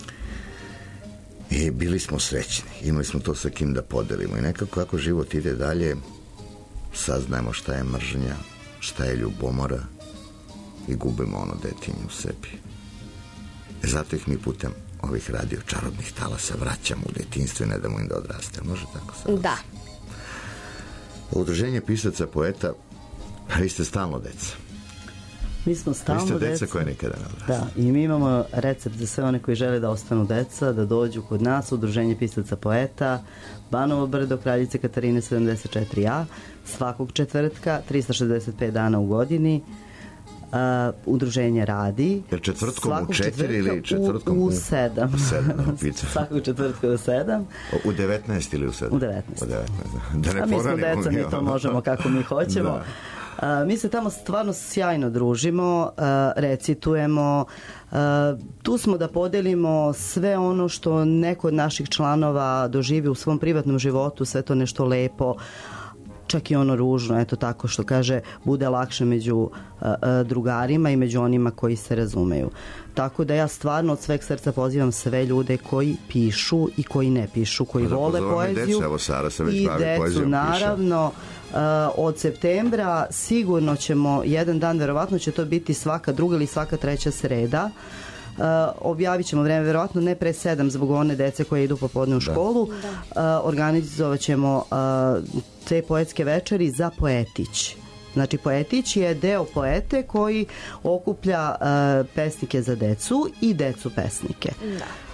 Speaker 4: I bili smo srećni, imali smo to sa kim da podelimo i nekako kako život ide dalje, saznajemo šta je mržnja, šta je ljubomora i gubimo ono detinje u sebi. Zato ih mi putem ovih radio čarobnih talasa vraćamo u detinjstvo i ne damo im da odraste. Može tako sad?
Speaker 7: Da.
Speaker 4: Udruženje pisaca, poeta, pa vi ste stalno deca.
Speaker 8: Mi smo
Speaker 4: Vi
Speaker 8: stalno
Speaker 4: ste
Speaker 8: deca.
Speaker 4: deca koje nikada ne odraste.
Speaker 8: Da, i mi imamo recept za sve one koji žele da ostanu deca, da dođu kod nas, Udruženje pisaca poeta, Banovo Brdo, Kraljice Katarine 74A, svakog četvrtka, 365 dana u godini. Udruženje radi.
Speaker 4: Jer četvrtkom u
Speaker 8: svakog
Speaker 4: 4 ili četvrtkom
Speaker 8: u 7.
Speaker 4: U 7, pizza.
Speaker 8: Svakog četvrtka u 7.
Speaker 4: U 19 ili u 7?
Speaker 8: U 19.
Speaker 4: U 19, da ne
Speaker 8: A mi smo
Speaker 4: poranimo.
Speaker 8: deca, mi to možemo kako mi hoćemo.
Speaker 4: Da.
Speaker 8: Mi se tamo stvarno sjajno družimo, recitujemo, tu smo da podelimo sve ono što neko od naših članova doživi u svom privatnom životu, sve to nešto lepo, čak i ono ružno, eto tako što kaže, bude lakše među drugarima i među onima koji se razumeju. Tako da ja stvarno od sveg srca pozivam sve ljude koji pišu i koji ne pišu, koji vole poeziju i decu, naravno. Od septembra sigurno ćemo jedan dan, verovatno će to biti svaka druga ili svaka treća sreda, objavit ćemo vreme, verovatno ne pre 7 zbog one dece koje idu popodne u školu. Organizovat ćemo te poetske večeri za Poetić. Znači, Poetić je deo poete koji okuplja pesnike za decu i decu pesnike.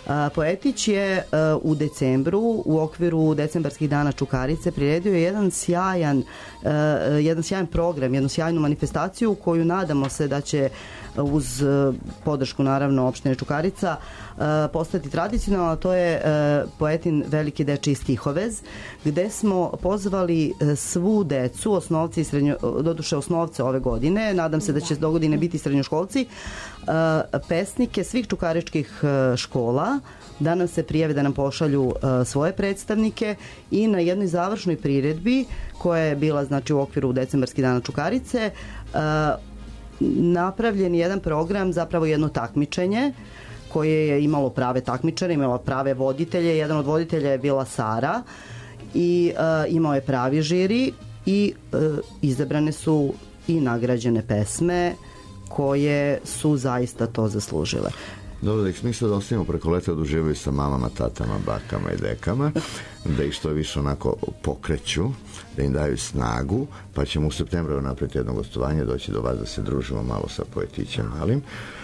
Speaker 8: Poetić je u decembru u okviru decembarskih dana Čukarice priredio jedan sjajan program, jednu sjajnu manifestaciju koju nadamo se da će uz podršku naravno opštine Čukarica postati tradicionalno, a to je poetin Veliki dečiji stihovez, gde smo pozvali svu decu, osnovci i doduše osnovce ove godine, nadam se da će dogodine biti srednjoškolci, pesnike svih čukaričkih škola, da nam se prijave, da nam pošalju svoje predstavnike i na jednoj završnoj priredbi koja je bila znači u okviru decembarskih dana Čukarice napravljen jedan program, zapravo jedno takmičenje koje je imalo prave takmičare, imalo prave voditelje. Jedan od voditelja je bila Sara i imao je pravi žiri i izabrane su i nagrađene pesme koje su zaista to zaslužile.
Speaker 4: Dobro, da ih smisla da ostavimo preko leta oduživaju sa mamama, tatama, bakama i dekama, da ih što više onako pokreću, da im daju snagu, pa ćemo u septembru napraviti jedno gostovanje, doći do vas da se družimo malo sa poetićem malim.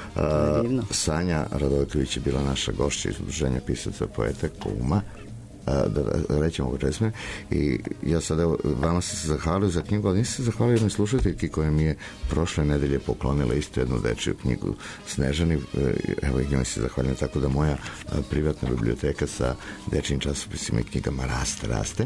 Speaker 4: Sanja Radojković je bila naša gošća iz Udruženja pisaca poeta Kuma, da rećemo česme, i ja sad evo vama sam se zahvalio za knjigu, ali nisam se zahvalio jednoj slušateljki koja mi je prošle nedelje poklonila isto jednu dečiju knjigu Snežani, evo i njoj se zahvaljujem, tako da moja privatna biblioteka sa dečijim časopisima i knjigama raste.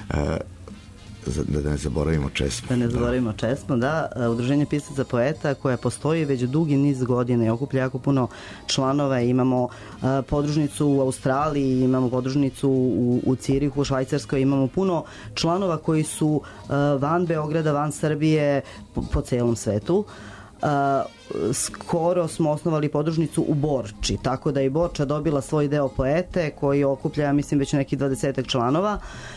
Speaker 4: Da ne zaboravimo česmu.
Speaker 8: Da ne zaboravimo česmu, da. Udruženje pisaca poeta koja postoji već dugi niz godina i okuplja jako puno članova. Imamo podružnicu u Australiji, imamo podružnicu u Cirihu, u Švajcarskoj, imamo puno članova koji su van Beograda, van Srbije, po celom svetu. Skoro smo osnovali podružnicu u Borči, tako da je Borča dobila svoj deo poete koji okuplja, ja mislim, već nekih 20 članova.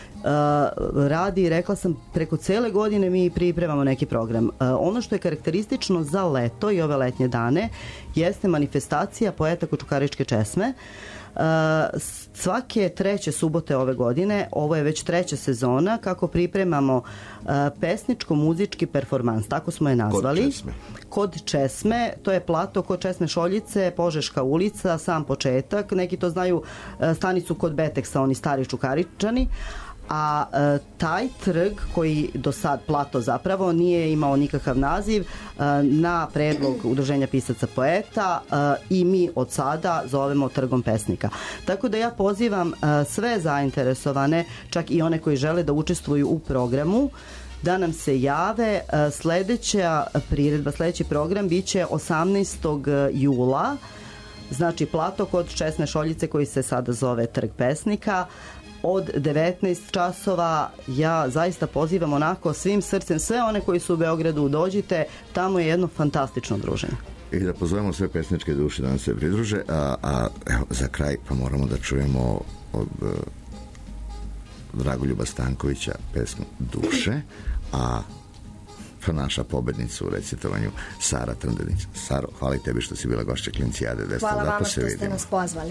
Speaker 8: Radi, rekla sam, preko cele godine mi pripremamo neki program. Ono što je karakteristično za leto i ove letnje dane jeste manifestacija poeta kod Čukaričke česme. Svake treće subote ove godine, ovo je već treća sezona, kako pripremamo pesničko-muzički performans, tako smo je nazvali. Kod česme, to je plato kod Česme Šoljice, Požeška ulica, sam početak, neki to znaju stanicu kod Beteksa, oni stari Čukaričani, a taj trg koji do sad plato zapravo nije imao nikakav naziv, na predlog Udruženja pisaca poeta i mi od sada zovemo Trgom pesnika. Tako da ja pozivam sve zainteresovane, čak i one koji žele da učestvuju u programu, da nam se jave. Sledeća priredba, sledeći program biće 18. jula, znači plato kod Česne Šoljice koji se sada zove Trg pesnika, od 19 časova. Ja zaista pozivam onako svim srcem sve one koji su u Beogradu, dođite, tamo je jedno fantastično druženje.
Speaker 4: I da pozovemo sve pesničke duše da nam se pridruže, a evo, za kraj pa moramo da čujemo od Dragoljuba Stankovića pesmu Duše, a pa naša pobednica u recitovanju Sara Trndenić. Saro, hvala i tebi što si bila gošća Klincijade.
Speaker 7: Hvala vama što ste nas pozvali.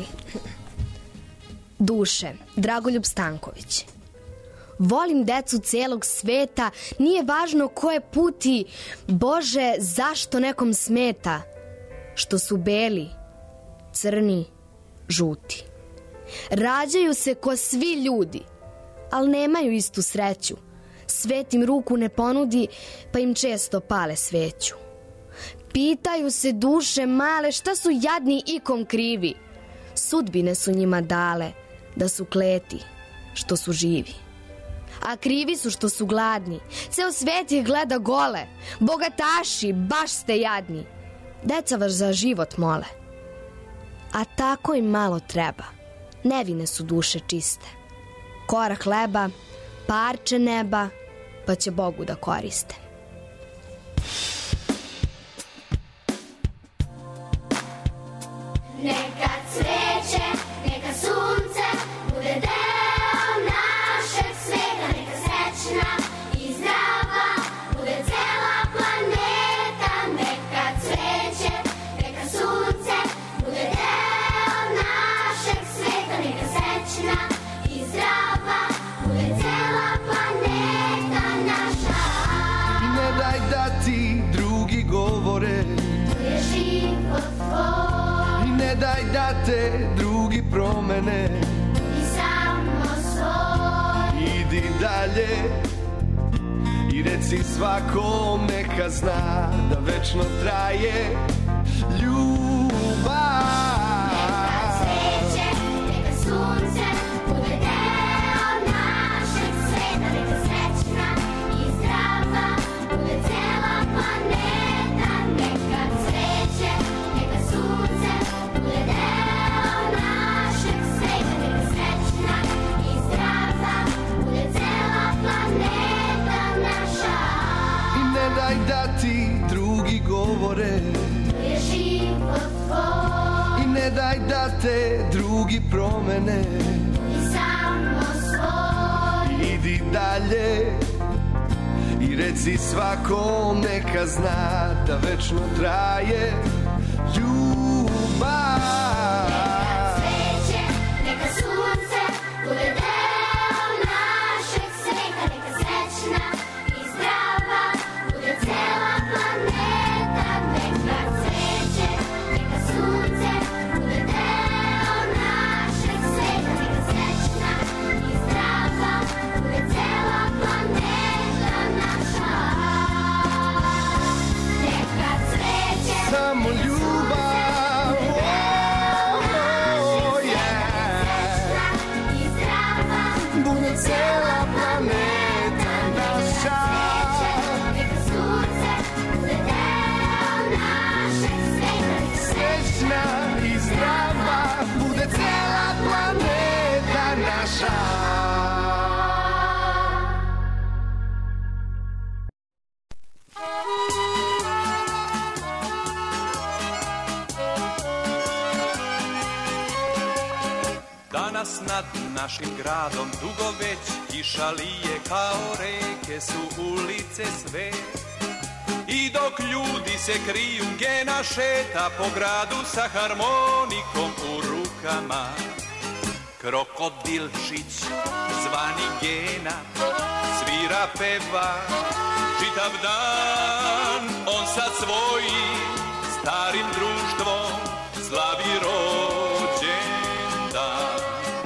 Speaker 7: Duše, Dragoljub Stanković. Volim decu celog sveta, nije važno ko je puti, Bože, zašto nekom smeta, što su beli, crni, žuti. Rađaju se ko svi ljudi, ali nemaju istu sreću. Svet im ruku ne ponudi, pa im često pale sveću. Pitaju se duše male, šta su jadni ikom krivi? Sudbine su njima dale, da su kleti, što su živi. A krivi su što su gladni, ceo svet ih gleda gole. Bogataši, baš ste jadni, deca vas za život mole. A tako im malo treba, nevine su duše čiste. Kora hleba, parče neba, pa će Bogu da koriste.
Speaker 2: Neka cveće, neka sunce bude deo našeg sveta, neka srećna i zdrava bude cela planeta. Neka cveće, neka sunce bude deo našeg sveta, neka srećna i zdrava bude cela planeta naša.
Speaker 6: Ne daj da ti drugi govore,
Speaker 2: To je život tvoj.
Speaker 6: ne daj da te drugi promene
Speaker 2: I samo svoj.
Speaker 6: Idi dalje i reci svakom neka zna da večno traje ljubav.
Speaker 2: Neka cveće, neka sunce bude deo našeg sveta, neka srećna i zdrava bude cela planeta. Neka cveće, neka sunce bude deo našeg sveta, neka srećna i zdrava bude cela planeta naša.
Speaker 6: I ne daj da ti drugi govore,
Speaker 2: To je život tvoj.
Speaker 6: i ne daj da te drugi promene.
Speaker 2: I samo svoj.
Speaker 6: Idi dalje i reci svakom neka zna da večno traje ljubav.
Speaker 2: Neka cveće, neka sunce bude deo našeg sveta, neka srećna i zdrava bude cela planeta. Neka cveće, neka sunce bude deo našeg sveta, neka srećna i zdrava bude cela planeta naša. Neka cveće,
Speaker 6: Samo ljubav, oh, yeah.
Speaker 2: i zdrava
Speaker 6: Bude cela planeta naša.
Speaker 2: neka sunce bude deo našeg sveta, neka
Speaker 6: Srećna i zdrava bude cela planeta naša.
Speaker 10: Danas nad našim gradom dugo već kiša lije, kao reke su ulice sve. I dok ljudi se kriju, Gena šeta po gradu sa harmonikom u rukama. Krokodilčić, zvani Gena, svira, peva čitav dan. On sa svojim starim društvom slavi rođendan.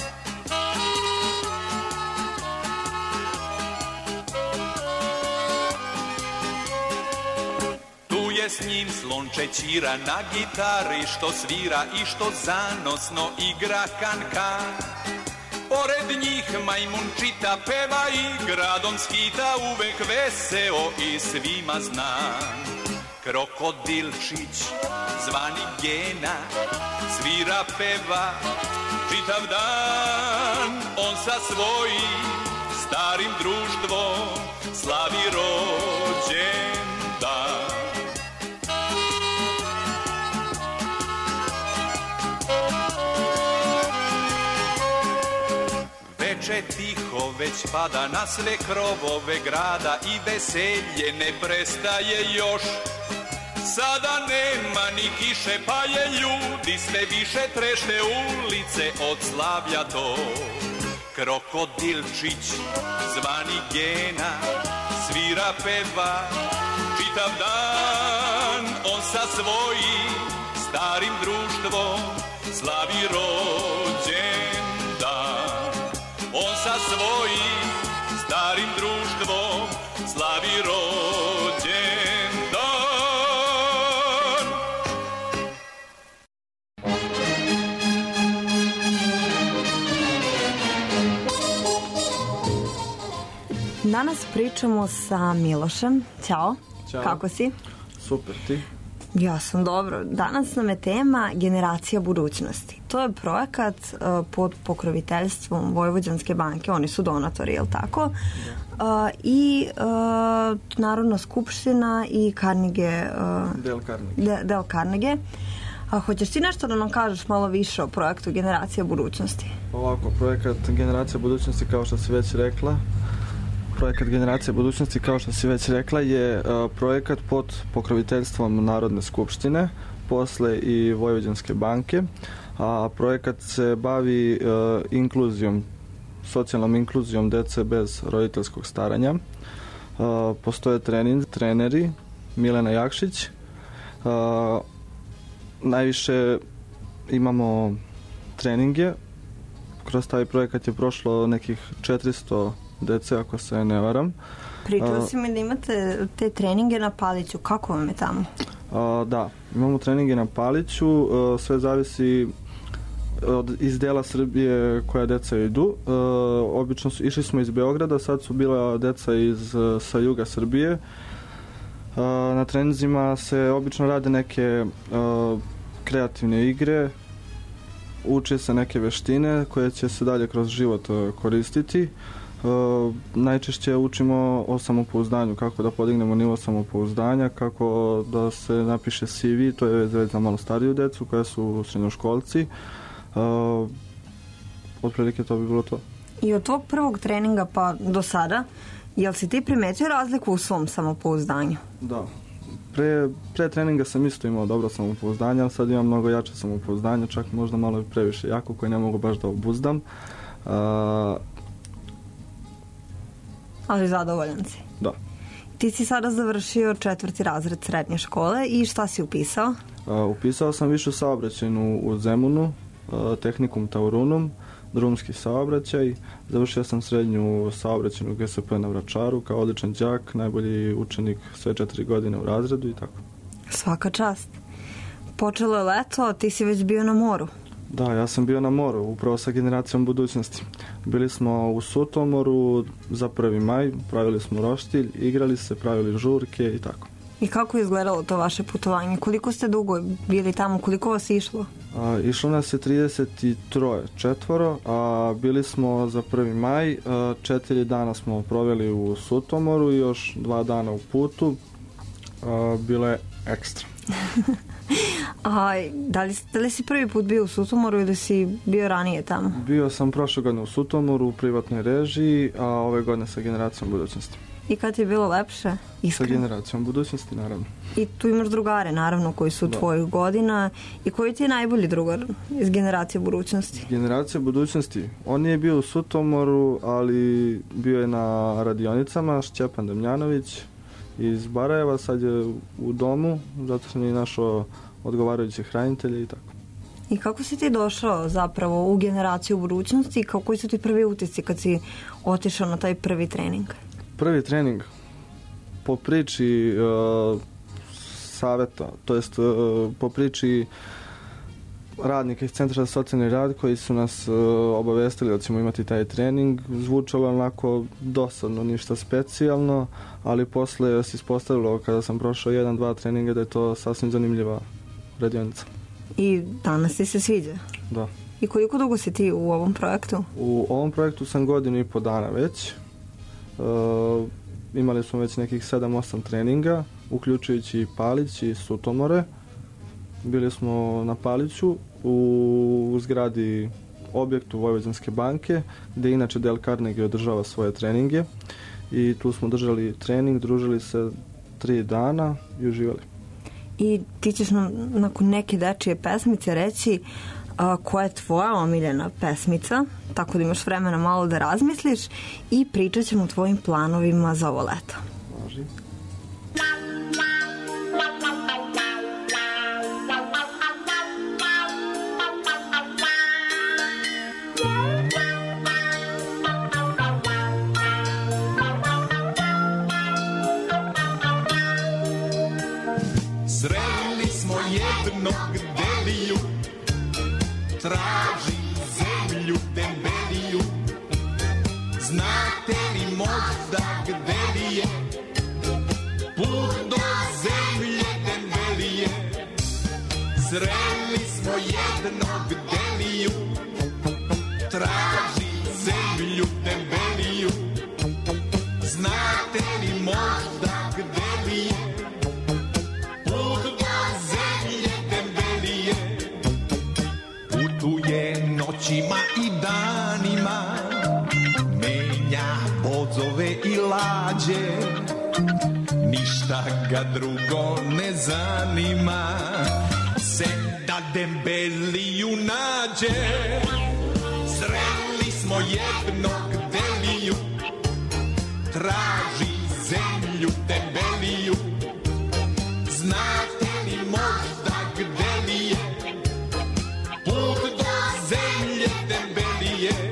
Speaker 10: Tu je s njim Slonče Ćira na gitari, što svira i što zanosno igra kan-kan. Pored njih Majmunčita peva i gradom skita, uvek veseo i svima znan. Krokodilčić, zvani Gena, svira, peva čitav dan. On sa svojim starim društvom slavi rođendan. Veče tiho već pada na sve krovove grada i veselje ne prestaje još. Sada nema ni kiše, pa je ljudi sve više trešte ulice od slavlja do. Krokodilčić, zvani Gena, svira, peva čitav dan. On sa svojim starim društvom slavi rođendan. On sa svojim starim društvom slavi rođendan.
Speaker 5: Danas pričamo sa Milošem. Ćao.
Speaker 11: Ćao.
Speaker 5: Kako si?
Speaker 11: Super, ti?
Speaker 5: Ja sam dobro. Danas nam je tema Generacija budućnosti. To je projekat pod pokroviteljstvom Vojvođanske banke. Oni su donatori, je li tako? I Narodna skupština i Carnegie, Del Carnegie. Hoćeš ti nešto da nam kažeš malo više o projektu Generacija budućnosti?
Speaker 11: Ovako, projekat Generacija budućnosti, kao što si već rekla, je projekat pod pokroviteljstvom Narodne skupštine, posle i Vojvođanske banke, a projekat se bavi inkluzijom, socijalnom inkluzijom dece bez roditeljskog staranja. Postoje treneri, Milena Jakšić. Najviše imamo treninge kroz taj projekat je prošlo nekih 400 dece, ako se ne varam.
Speaker 5: Pričao si mi da imate te treninge na Paliću. Kako vam je tamo?
Speaker 11: Da, imamo treninge na Paliću. Sve zavisi iz dela Srbije koja deca idu. Obično išli smo iz Beograda, sad su bila deca sa juga Srbije. Na treninzima se obično rade neke kreativne igre, uče se neke veštine koje će se dalje kroz život koristiti. Najčešće učimo o samopouzdanju, kako da podignemo nivo samopouzdanja, kako da se napiše CV, to je za malo stariju decu koja su srednjoškolci. Otprilike to bi bilo to.
Speaker 5: I od tvog prvog treninga pa do sada, jel si ti primetio razliku u svom samopouzdanju?
Speaker 11: Da. Pre treninga sam isto imao dobro samopouzdanje, ali sad imam mnogo jače samopouzdanje, čak možda malo i previše jako, koje ne mogu baš da obuzdam.
Speaker 5: Ali zadovoljan si?
Speaker 11: Da.
Speaker 5: Ti si sada završio 4. razred srednje škole i šta si upisao?
Speaker 11: Upisao sam višu saobraćajnu u Zemunu, tehnikum Taurunum, drumski saobraćaj. Završio sam srednju saobraćajnu GSP na Vračaru kao odličan đak, najbolji učenik sve 4 godine u razredu i tako.
Speaker 5: Svaka čast. Počelo je leto, ti si već bio na moru.
Speaker 11: Da, ja sam bio na moru, upravo sa generacijom budućnosti. Bili smo u Sutomoru za 1. maj, pravili smo roštilj, igrali se, pravili žurke i tako.
Speaker 5: I kako je izgledalo to vaše putovanje? Koliko ste dugo bili tamo? Koliko vas je išlo?
Speaker 11: Išlo nas je 33, a bili smo za 1. maj. 4 dana smo proveli u Sutomoru i još 2 dana u putu. Bilo je ekstra.
Speaker 5: Da li si prvi put bio u Sutomoru ili si bio ranije tamo?
Speaker 11: Bio sam prošle godine u Sutomoru u privatnoj režiji, a ove godine sa generacijom budućnosti.
Speaker 5: I kad ti je bilo lepše? Iskreno?
Speaker 11: Sa generacijom budućnosti, naravno.
Speaker 5: I tu imaš drugare, naravno, koji su tvojih godina. I koji ti je najbolji drugar iz generacije budućnosti?
Speaker 11: Generacija budućnosti? On je bio u Sutomoru, ali bio je na radionicama, Šćepan Damljanović iz Barajeva, sad je u domu, zato sam i našao odgovarajuće hranitelje i tako.
Speaker 5: I kako si ti došao zapravo u generaciju budućnosti i koji su ti prvi utisci kad si otišao na taj prvi trening?
Speaker 11: Prvi trening po priči saveta, to jest po priči radnika iz Centra za socijalni rad koji su nas obavestili da ćemo imati taj trening. Zvučalo onako dosadno, ništa specijalno, ali posle se ispostavilo kada sam prošao 1-2 treninga da je to sasvim zanimljiva radionica.
Speaker 5: I danas ti se sviđa?
Speaker 11: Da.
Speaker 5: I koliko dugo si ti u ovom projektu?
Speaker 11: U ovom projektu sam 1.5 godina već. Imali smo već nekih 7-8 treninga, uključujući i Palić i Sutomore. Bili smo na Paliću u zgradi objektu Vojvođanske banke, gde inače Dale Carnegie održava svoje treninge. I tu smo držali trening, družili se 3 dana i uživali.
Speaker 5: I ti ćeš nam nakon neke dečije pesmice reći koja je tvoja omiljena pesmica, tako da imaš vremena malo da razmisliš i pričat ćemo o tvojim planovima za ovo leto.
Speaker 11: Može.
Speaker 6: Sreli smo jednog deliju, traži zemlju debeliju. Znate li možda gde li je put do zemlje debelije? Sreli smo jednog deliju, traži zemlju debeliju. Znate li možda gde li je put do zemlje debelije? Putuje noćima i danima, menja vozove i lađe, ništa ga drugo ne zanima, sem da debeliju nađe. Sreli smo jednog deliju, traži zemlju debeliju. Znate li možda gde li je put do zemlje debelije?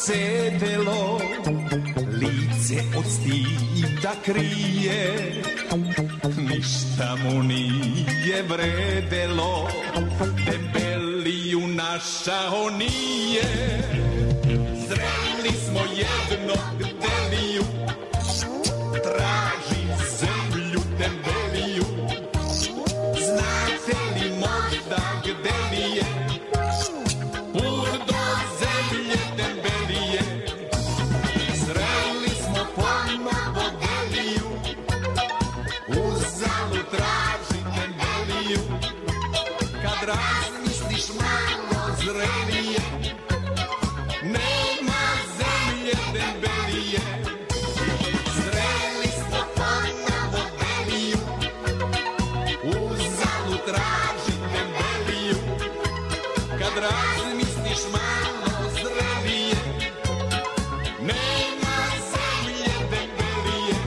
Speaker 6: sedelo, lice od stida krije, ništa mu nije vredelo, debeliju našao nije. Zreli smo jednog deliju, traži zemlju debeliju. Znate li možda gde li je put do zemlje debelije? Zreli smo ponovo deliju, uzalu traži debeliju. Kad razmisliš malo zrelije, nema zemlje debelije. Zreli smo ponovo deliju, uzalu traži debeliju. Kad razmisliš malo zrelije, nema zemlje debelije.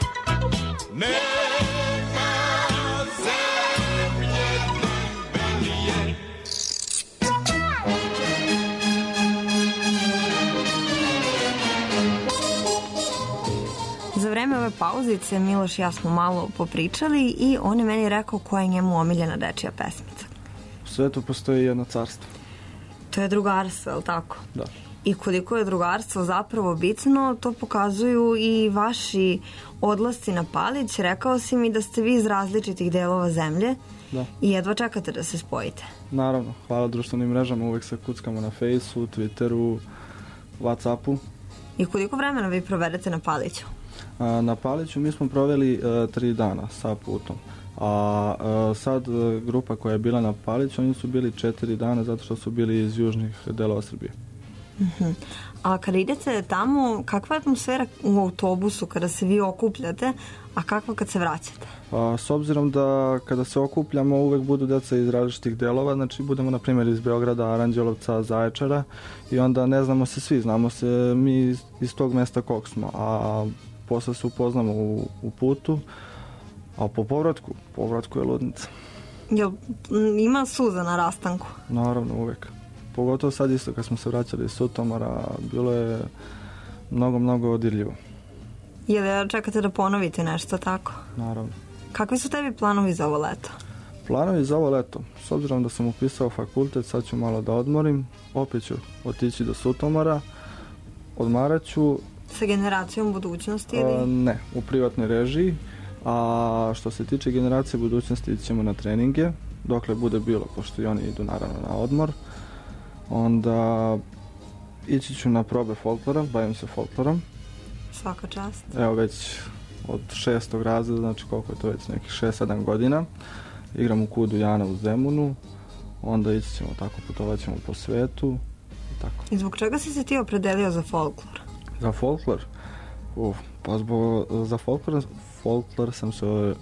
Speaker 6: Nema zemlje debelije.
Speaker 5: Za vreme ove pauzice Miloš i ja smo malo popričali i on je meni rekao koja je njemu omiljena dečija pesmica.
Speaker 11: U svetu postoji jedno carstvo.
Speaker 5: To je drugarstvo, je li tako?
Speaker 11: Da.
Speaker 5: I koliko je drugarstvo zapravo bitno, to pokazuju i vaši odlasci na Palić. Rekao si mi da ste vi iz različitih delova zemlje
Speaker 11: Da.
Speaker 5: i jedva čekate da se spojite.
Speaker 11: Naravno, hvala društvenim mrežama, uvek se kuckamo na Fejsu, Twitteru, Whatsappu.
Speaker 5: I koliko vremena vi provedete na Paliću?
Speaker 11: Na Paliću mi smo proveli 3 dana sa putom. A sad grupa koja je bila na Paliću, oni su bili 4 dana zato što su bili iz južnih delova Srbije.
Speaker 5: A kada idete tamo, kakva je atmosfera u autobusu kada se vi okupljate, a kakva kad se vraćate?
Speaker 11: S obzirom da kada se okupljamo uvek budu deca iz različitih delova, znači budemo na primjer iz Beograda, Aranđelovca, Zaječara i onda ne znamo se svi, znamo se mi iz tog mesta kog smo, a posle se upoznamo u putu, a po povratku je ludnica.
Speaker 5: Jel ima suza na rastanku?
Speaker 11: Naravno, uvek. Pogotovo sad isto kad smo se vraćali iz Sutomora, bilo je mnogo dirljivo.
Speaker 5: Jel čekate da ponovite nešto tako?
Speaker 11: Naravno.
Speaker 5: Kakvi su tebi planovi za ovo leto?
Speaker 11: Planovi za ovo leto, s obzirom da sam upisao fakultet, sad ću malo da odmorim, opet ću otići do Sutomora, odmarat ću.
Speaker 5: Sa generacijom budućnosti ili?
Speaker 11: Ne, u privatnoj režiji, a što se tiče generacije budućnosti ćemo na treninge, dokle bude bilo, pošto i oni idu naravno na odmor. Onda ići ću na probe folklora, bavim se folklorom.
Speaker 5: Svaka čast.
Speaker 11: Evo već od 6. razreda, znači koliko je to već nekih 6-7 godina. Igram u Kudu Jana u Zemunu, onda ići ćemo tako, putovat ćemo po svetu i tako.
Speaker 5: I zbog čega si se ti opredelio za folklor?
Speaker 11: Za folklor? Pa za folklor sam se,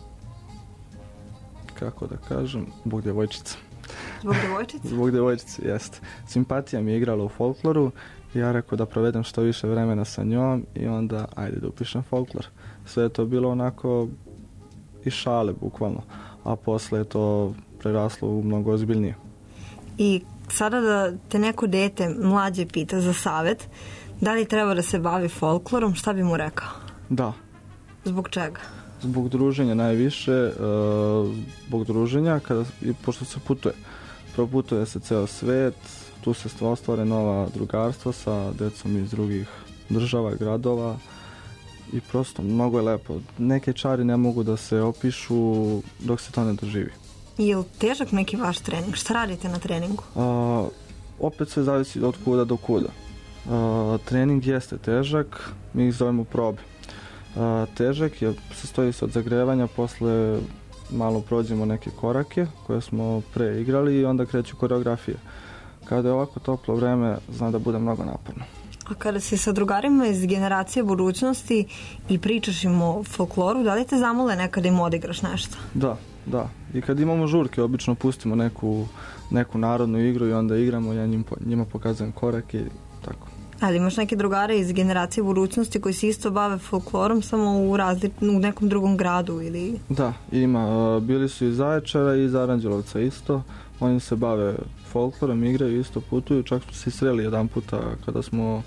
Speaker 11: kako da kažem, zbog djevojčica.
Speaker 5: Zbog djevojčice?
Speaker 11: Zbog djevojčice, jeste. Simpatija mi je igrala u folkloru i ja rekao da provedem što više vremena sa njom i onda ajde da upišem folklor. Sve je to bilo onako i šale, bukvalno, a posle je to preraslo u mnogo ozbiljnije.
Speaker 5: I sada da te neko dete mlađe pita za savjet, da li treba da se bavi folklorom, šta bi mu rekao?
Speaker 11: Da.
Speaker 5: Zbog čega?
Speaker 11: Zbog druženja najviše, zbog druženja, pošto se putuje. Proputuje se ceo svet, tu se ostvare nova drugarstva sa decom iz drugih država, gradova i prosto mnogo je lepo. Neke čari ne mogu da se opišu dok se to ne doživi.
Speaker 5: Je li težak neki vaš trening? Šta radite na treningu?
Speaker 11: Opet sve zavisi od kuda do kuda. Trening jeste težak, mi ih zovemo probe. Težak je, sastoji se od zagrevanja, posle malo prođemo neke korake koje smo pre igrali i onda kreću koreografije. Kada je ovako toplo vreme, zna da bude mnogo naporno.
Speaker 5: A kada si sa drugarima iz generacije budućnosti i pričaš im o folkloru, da li te zamole nekada im odigraš nešto?
Speaker 11: Da. I kad imamo žurke, obično pustimo neku narodnu igru i onda igramo, ja njima pokazujem korake i tako.
Speaker 5: Ali imaš neke drugare iz generacije budućnosti koji se isto bave folklorom, samo u nekom drugom gradu ili?
Speaker 11: Da, ima. Bili su iz Zaječara i iz Aranđelovca isto. Oni se bave folklorom, igraju, isto putuju. Čak smo se sreli jedan puta kada smo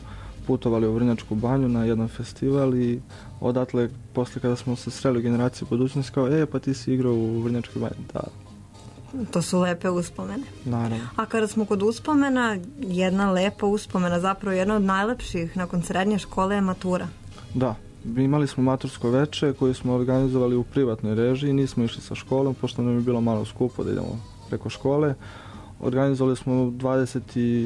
Speaker 11: putovali u Vrnjačku banju na jedan festival i odatle, posle kada smo se sreli u generaciji budućnosti, kao, pa ti si igrao u Vrnjačkoj banji. Da.
Speaker 5: To su lepe uspomene.
Speaker 11: Naravno.
Speaker 5: A kada smo kod uspomena, jedna lepa uspomena, zapravo jedna od najlepših nakon srednje škole je matura.
Speaker 11: Da, imali smo matursko veče koje smo organizovali u privatnoj režiji, nismo išli sa školom, pošto nam je bilo malo skupo da idemo preko škole. Organizovali smo 28.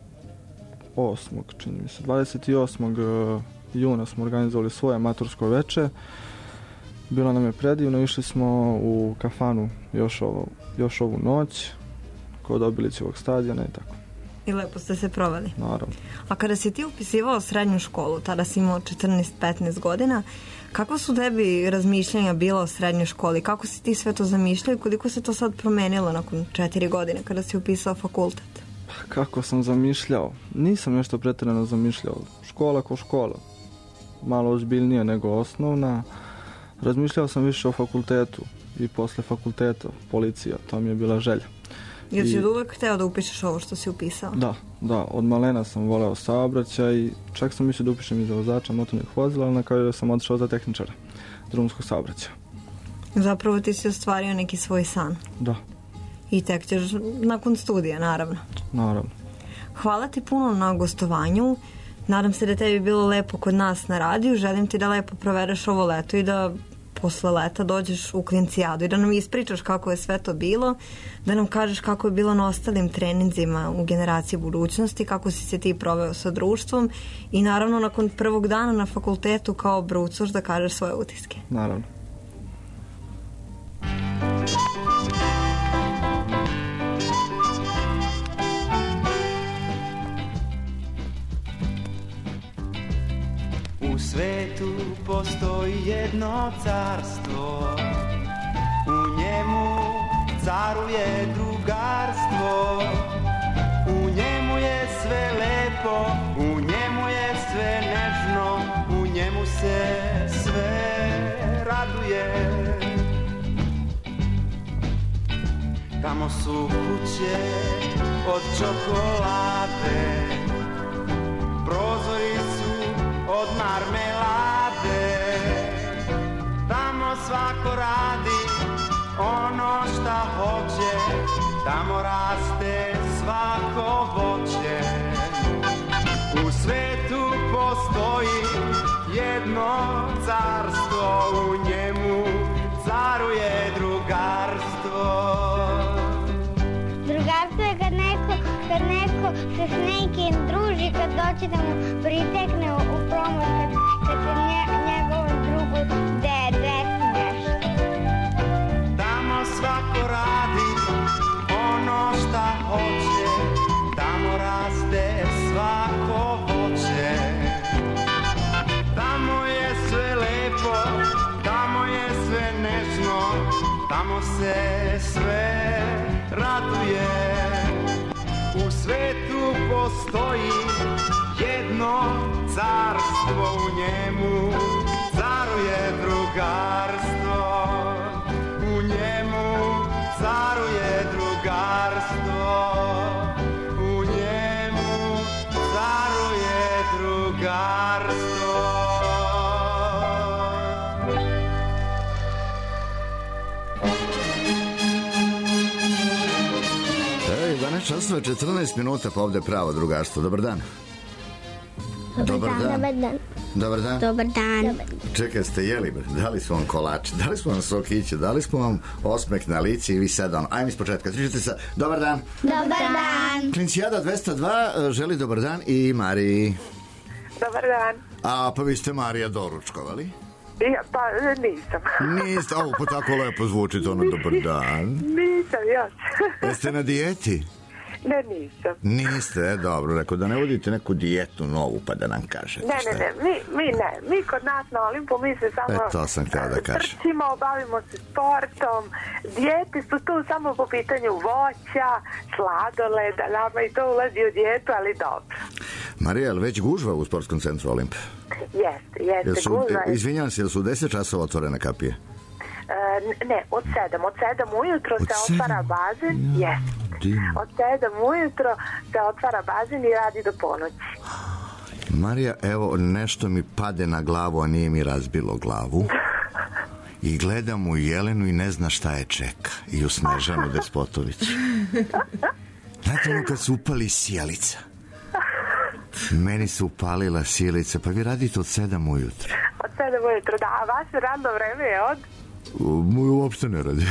Speaker 11: juna smo organizovali svoje matursko veče. Bilo nam je predivno, išli smo u kafanu još ovu noć kod Obilićevog stadiona i tako.
Speaker 5: I lepo ste se proveli.
Speaker 11: Naravno.
Speaker 5: A kada si ti upisivao srednju školu, tada si imao 14-15 godina, kakva su tebi razmišljanja bila o srednjoj školi? Kako si ti sve to zamišljao i koliko se to sad promenilo nakon 4 godine kada si upisao fakultet?
Speaker 11: Kako sam zamišljao? Nisam nešto pretjerano zamišljao. Škola ko škola. Malo ozbiljnije nego osnovna. Razmišljao sam više o fakultetu i posle fakulteta policija. To mi je bila želja.
Speaker 5: Jer si uvek hteo da upišeš ovo što si upisao?
Speaker 11: Da. Od malena sam voleo saobraćaj i čak sam mislio da upišem i za vozača motornih vozila, ali na kraju sam otišao za tehničara drumskog saobraćaja.
Speaker 5: Zapravo ti si ostvario neki svoj san?
Speaker 11: Da.
Speaker 5: I tek ćeš nakon studija, naravno.
Speaker 11: Naravno.
Speaker 5: Hvala ti puno na gostovanju. Nadam se da tebi bilo lepo kod nas na radiju. Želim ti da lepo provedeš ovo leto i da posle leta dođeš u Klincijadu i da nam ispričaš kako je sve to bilo, da nam kažeš kako je bilo na ostalim treninzima u generaciji budućnosti, kako si se ti proveo sa društvom i naravno nakon prvog dana na fakultetu kao brucoš da kažeš svoje utiske.
Speaker 11: Naravno.
Speaker 10: U svetu postoji jedno carstvo, u njemu caruje drugarstvo, u njemu je sve lepo, u njemu je sve nežno, u njemu se sve raduje. Tamo su kuće od čokolade, prozori su od marmelade, tamo svako radi ono šta hoće, tamo raste svako voće. U svetu postoji jedno carstvo, u njemu caruje drugarstvo.
Speaker 2: Drugarstvo je kad neko se s nekim druži, kad doće da mu pritekne u pomoć, kad se njegovom drugu desi nešto.
Speaker 10: Tamo svako radi ono šta hoće, tamo raste svako voće. Tamo je sve lepo, tamo je sve nežno, tamo se sve raduje. U svetu postoji jedno carstvo, u njemu caruje drugarstvo, u njemu caruje drugarstvo, u njemu caruje drugarstvo.
Speaker 4: 12 časova 14 minuta, pa ovde pravo drugarstvo. Dobar dan.
Speaker 2: Dobar dan.
Speaker 4: Dobar dan.
Speaker 2: Dobar dan.
Speaker 4: Čekaj, ste jeli? Dali smo vam kolače, dali smo vam sokiće, dali smo vam osmeh na lici i vi sad ono. Ajme iz početka, tričite sa dobar dan.
Speaker 2: Dobar dan.
Speaker 4: Klincijada 202 želi dobar dan i Mariji.
Speaker 12: Dobar dan.
Speaker 4: A pa vi ste Marija doručkovali?
Speaker 12: Ja, pa nisam.
Speaker 4: Niste, pa tako lepo zvuči to na dobar dan.
Speaker 12: Nisam još.
Speaker 4: Jeste na dijeti?
Speaker 12: Ne, nisam.
Speaker 4: Niste, dobro, rekao da ne vodite neku dijetu novu pa da nam kažete.
Speaker 12: Mi kod nas na Olimpu mi se samo
Speaker 4: to sam htio da kažem.
Speaker 12: trčimo, bavimo se sportom, dijete su tu samo po pitanju voća, sladoleda, nama i to ulazi u dijetu, ali dobro.
Speaker 4: Marija, je li već gužva u sportskom centru Olimp?
Speaker 12: Jeste, gužva.
Speaker 4: Izvinjavam se, jel su 10 časova otvorene kapije?
Speaker 12: Ne, od 7 ujutro se otvara bazen, jeste. Od 7 ujutro se otvara bazen i radi do ponoći.
Speaker 4: Marija, evo, nešto mi pade na glavu, a nije mi razbilo glavu. I gledam u Jelenu i ne zna šta je čeka. I u Snežanu Despotović. Znate ono kad se upali sjelica? Meni se upalila sjelica. Pa vi radite od 7 ujutro.
Speaker 12: Od 7 ujutro, da. A vaše radno vreme je od?
Speaker 4: Moj uopšte ne radi.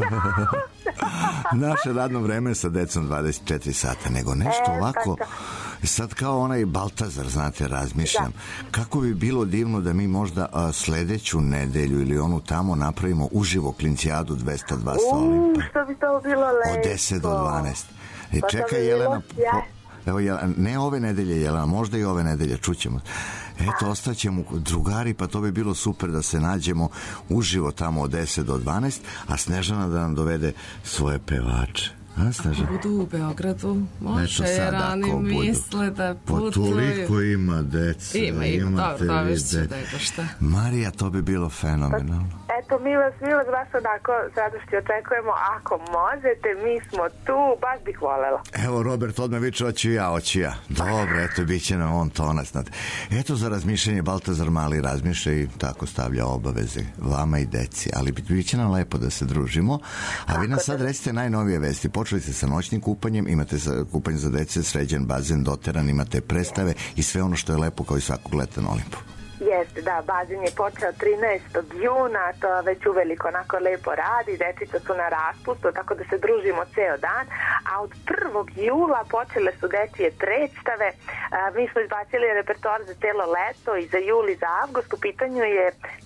Speaker 4: Naše radno vreme je sa decom 24 sata, nego nešto ovako. Sad kao onaj Baltazar, znate, razmišljam. Kako bi bilo divno da mi možda sledeću nedelju ili onu tamo napravimo uživo klincijadu 202 sa Olimpa.
Speaker 12: Što bi to bilo lepo.
Speaker 4: Od 10 do 12. I čekaj, Jelena... Evo, ne ove nedelje, Jelena, možda i ove nedelje, čućemo. Eto, ostaćemo drugari, pa to bi bilo super da se nađemo uživo tamo od 10 do 12, a Snežana da nam dovede svoje pevače.
Speaker 13: Ako budu u Beogradu, može, jer oni misle da putuju.
Speaker 4: Pa toliko ima deca.
Speaker 13: Ima, dobro, dovešću da je to šta.
Speaker 4: Marija, to bi bilo fenomenalno.
Speaker 12: Eto, mi vas baš onako s radošću očekujemo. Ako možete, mi smo tu, baš bih volela.
Speaker 4: Evo, Robert odmah viče, hoću ja. Dobro, eto, bit će nam on tonac. Eto, za razmišljanje, Baltazar Mali razmišlja i tako stavlja obaveze vama i deci. Ali bit će nam lepo da se družimo. A vi nam sad recite najnovije vesti. Počeli ste sa noćnim kupanjem, imate kupanje za dece, sređen bazen, doteran, imate predstave i sve ono što je lepo kao i svakog leta na Olimpu.
Speaker 12: Jeste, da, bazen je počeo 13. juna, to već uveliko onako lepo radi, dečica su na raspustu, tako da se družimo ceo dan, a od 1. jula počele su dečije predstave, mi smo izbacili repertoar za celo leto i za jul i za avgust, u pitanju je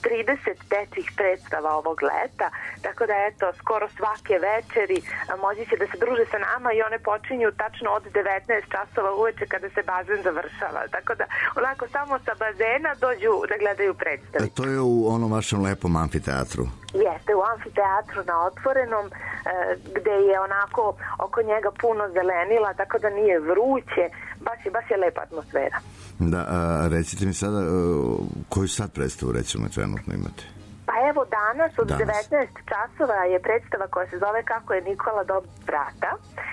Speaker 12: 30 dečjih predstava ovog leta, tako da eto, skoro svake večeri moći će da se druže sa nama i one počinju tačno od 19 časova uveče kada se bazen završava, tako da onako samo sa bazena dođu da gledaju predstave.
Speaker 4: To je u onom vašem lepom amfiteatru?
Speaker 12: Jeste, u amfiteatru na otvorenom, gde je onako oko njega puno zelenila, tako da nije vruće, baš je lepa atmosfera.
Speaker 4: Da, recite mi sada, koju sad predstavu recimo trenutno imate?
Speaker 12: Pa evo danas od 19 časova je predstava koja se zove Kako je Nikola dobio brata.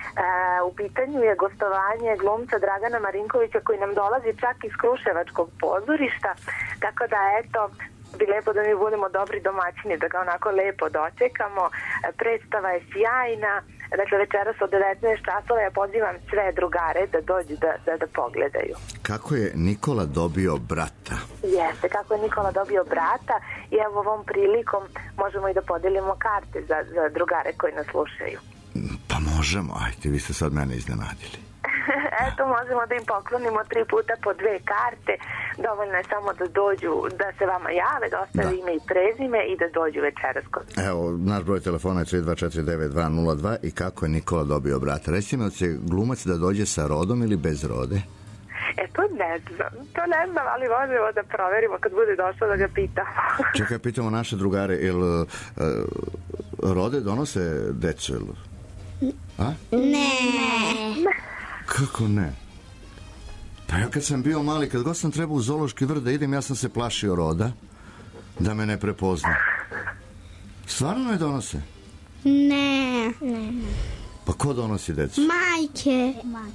Speaker 12: U pitanju je gostovanje glumca Dragana Marinkovića koji nam dolazi čak iz Kruševačkog pozorišta, tako da eto, bi lepo da mi budemo dobri domaćini, da ga onako lepo dočekamo. Predstava je sjajna, dakle večeras od 19 časova ja pozivam sve drugare da dođu da pogledaju.
Speaker 4: Kako je Nikola dobio brata?
Speaker 12: Jeste, kako je Nikola dobio brata i evo ovom prilikom možemo i da podelimo karte za drugare koji nas slušaju.
Speaker 4: Pa možemo, ajde, vi ste sad mene iznenadili.
Speaker 12: Eto, možemo da im poklonimo 3 puta po 2 karte. Dovoljno je samo da dođu, da se vama jave, da ostave ime i prezime i da dođu večeras kod.
Speaker 4: Evo, naš broj telefona je 3249-202 i kako je Nikola dobio brata. Recite mi, hoće glumac da dođe sa rodom ili bez rode?
Speaker 12: To ne znam, ali možemo da proverimo kad bude došlo da ga pitamo.
Speaker 4: Čekaj, pitamo naše drugare, jel rode donose decu? A?
Speaker 2: Ne.
Speaker 4: Kako ne? Pa ja kad sam bio mali, kad god sam trebao u zoološki vrt da idem, ja sam se plašio roda, da me ne prepozna. Stvarno ne donose?
Speaker 2: Ne.
Speaker 4: Pa ko donosi decu?
Speaker 2: Majke.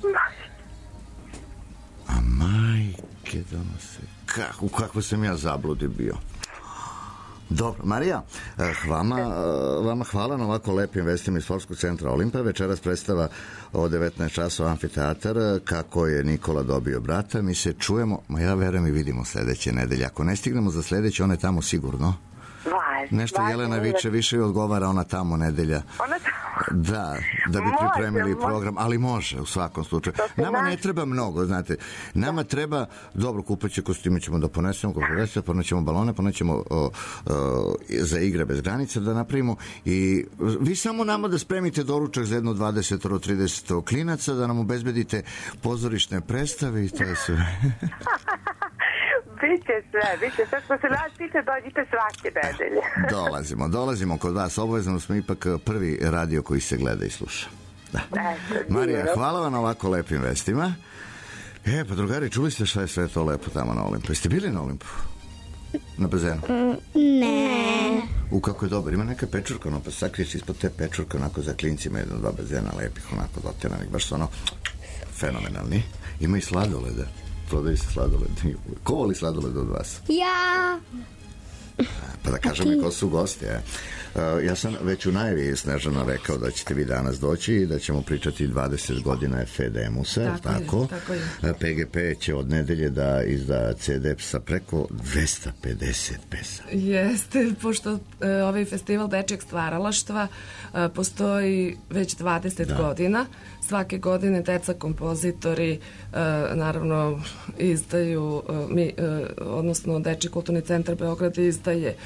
Speaker 4: A majke donose. Kako sam ja zabludi bio. Dobro, Marija, vama hvala na ovako lepim vestima iz Sportskog centra Olimpa. Večeras predstava o 19 časova amfiteatar Kako je Nikola dobio brata. Mi se čujemo, ja verujem i vidimo sledeće nedelje. Ako ne stignemo za sledeće, ona je tamo sigurno. Nešto Jelena viče, više odgovara ona tamo nedelja. Da bi pripremili program, ali može u svakom slučaju. Nama ne treba mnogo, znate. Nama treba, dobro, kupaće kostime ćemo da ponesemo, ponećemo balone, ponećemo za igre bez granica da napravimo i vi samo nama da spremite doručak za jedno 20-30 klinaca, da nam obezbedite pozorišne predstave i to je sve.
Speaker 12: Biće sve. Što se nas tiče, dođite svake nedelje.
Speaker 4: Dolazimo kod vas. Obavezno smo ipak prvi radio koji se gleda i sluša. Da. Marija, hvala vam na ovako lepim vestima. Pa drugari, čuli ste šta je sve to lepo tamo na Olimpu? Jeste bili na Olimpu? Na bazenu?
Speaker 2: Ne.
Speaker 4: Kako je dobro, ima neka pečurka, pa sakriješ ispod te pečurke, onako za klincima, 1-2 bazena lepih, onako doteranih, baš su ono fenomenalni. Ima i sladoleda. prodaju se sladoled. Ko voli sladoled od vas?
Speaker 2: Ja.
Speaker 4: Pa da kažem mi ko su gosti. Ja sam već u najavi Snežana rekao da ćete vi danas doći i da ćemo pričati 20 godina FEDEMUS-a, tako? PGP će od nedelje da izda CD sa preko 250 pesama.
Speaker 13: Jeste, pošto ovaj festival dečjeg stvaralaštva postoji već 20 godina. Svake godine deca kompozitori naravno izdaju, odnosno Dečji kulturni centar Beograd izdaje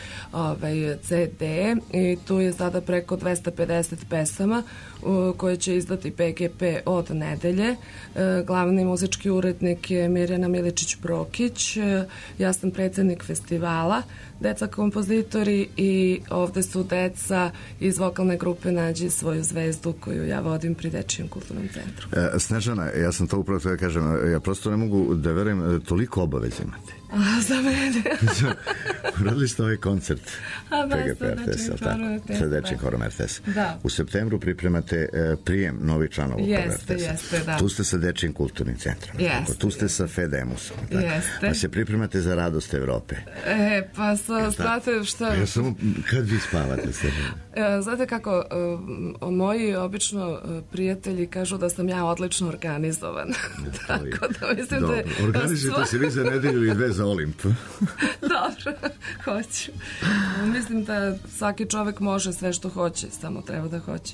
Speaker 13: CD i tu je sada preko 250 pesama koje će izdati PGP od nedelje. Glavni muzički urednik je Mirjana Miličić-Brokić, ja sam predsednik festivala, deca kompozitori i ovde su deca iz vokalne grupe Nađi svoju zvezdu koju ja vodim pri Dečijem kulturnom centru.
Speaker 4: Snežana, ja sam to upravo da kažem, ja prosto ne mogu da verujem, toliko obaveza imate.
Speaker 13: Za mene.
Speaker 4: Uradili ste ovaj koncert PGP RTS-a, tako? Sa Dečijim horom RTS. U septembru pripremate prijem novih članova RTS-a.
Speaker 13: Jeste, da.
Speaker 4: Tu ste sa Dečijim kulturnim centrom. Tu ste sa FEDEMUS-om.
Speaker 13: Jeste.
Speaker 4: A se pripremate za radost Evrope.
Speaker 13: Pa znate šta...
Speaker 4: Ja samo, kad vi spavate se?
Speaker 13: Znate kako, moji obično prijatelji kažu da sam ja odlično organizovan. Tako da mislim da je...
Speaker 4: Organizujete se vi za nedelju i 2 za Olimp.
Speaker 13: Dobro, hoću. Mislim da svaki čovek može sve što hoće, samo treba da hoće.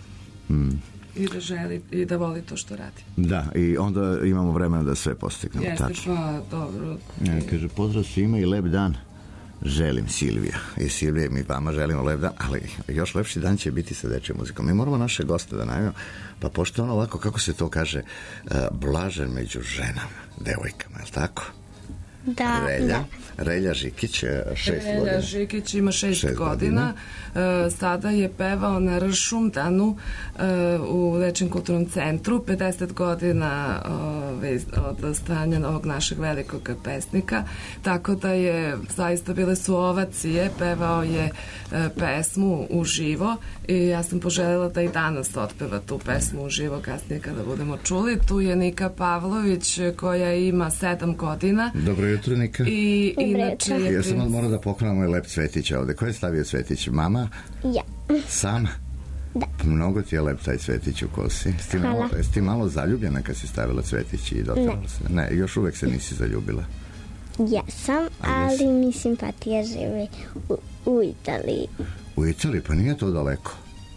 Speaker 13: I da želi i da voli to što radi.
Speaker 4: Da, i onda imamo vremena da sve postignemo.
Speaker 13: Jeste, pa dobro.
Speaker 4: Kaže, pozdrav svima i lep dan. Želim, Silvija. I Silvija, mi vama želimo lep dan, ali još lepši dan će biti sa dečjom muzikom. Mi moramo naše goste da najavimo, pa pošto ono ovako, kako se to kaže, blažen među ženama, devojkama, je li tako?
Speaker 2: Da.
Speaker 4: Relja Žikić, 6 godina.
Speaker 13: Relja Žikić ima 6 godina. Sada je pevao na Ršumdanu u Dečjem kulturnom centru. 50 godina od stanja ovog našeg velikog pesnika. Tako da je zaista bile su ovacije. Pevao je pesmu uživo i ja sam poželjela da i danas otpeva tu pesmu uživo kasnije kada budemo čuli. Tu je Nika Pavlović koja ima 7 godina.
Speaker 4: Dobro jutro, Nika.
Speaker 13: I inače je...
Speaker 4: Ja sam moram da pokrenem moj lep cvetić ovde. Ko je stavio cvetić? Mama?
Speaker 2: Ja.
Speaker 4: Sama?
Speaker 2: Da.
Speaker 4: Mnogo ti je lep taj cvetić u kosi. Jesi ti malo zaljubljena kad si stavila cvetić i dotrala se? Ne, još uvek se nisi zaljubila.
Speaker 2: Ja sam, ali mi simpatija živi u Italiji.
Speaker 4: U Italiji? Pa nije to daleko.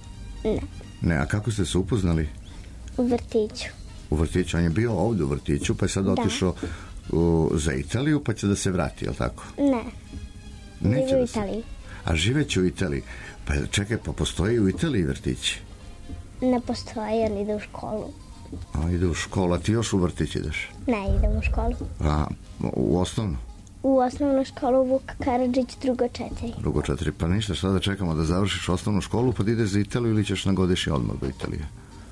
Speaker 4: Ne, a kako ste se upoznali?
Speaker 2: U vrtiću.
Speaker 4: U vrtiću, on je bio ovde u vrtiću, pa je sad otišao za Italiju, pa će da se vrati, je li tako?
Speaker 2: Ne. Žive u Italiji.
Speaker 4: A živeće u Italiji? Pa čekaj, pa postoji u Italiji vrtići?
Speaker 2: Ne postoji, on ide u školu.
Speaker 4: A, ide u školu, a ti još u vrtić ideš?
Speaker 2: Ne, idem u školu.
Speaker 4: A, u osnovnu?
Speaker 2: U osnovnu školu Vuka Karadžić, drugo 4.
Speaker 4: Drugo 4, pa ništa, šta da čekamo da završiš osnovnu školu, pa da ideš za Italiju ili ćeš na godišnji odmor do Italije?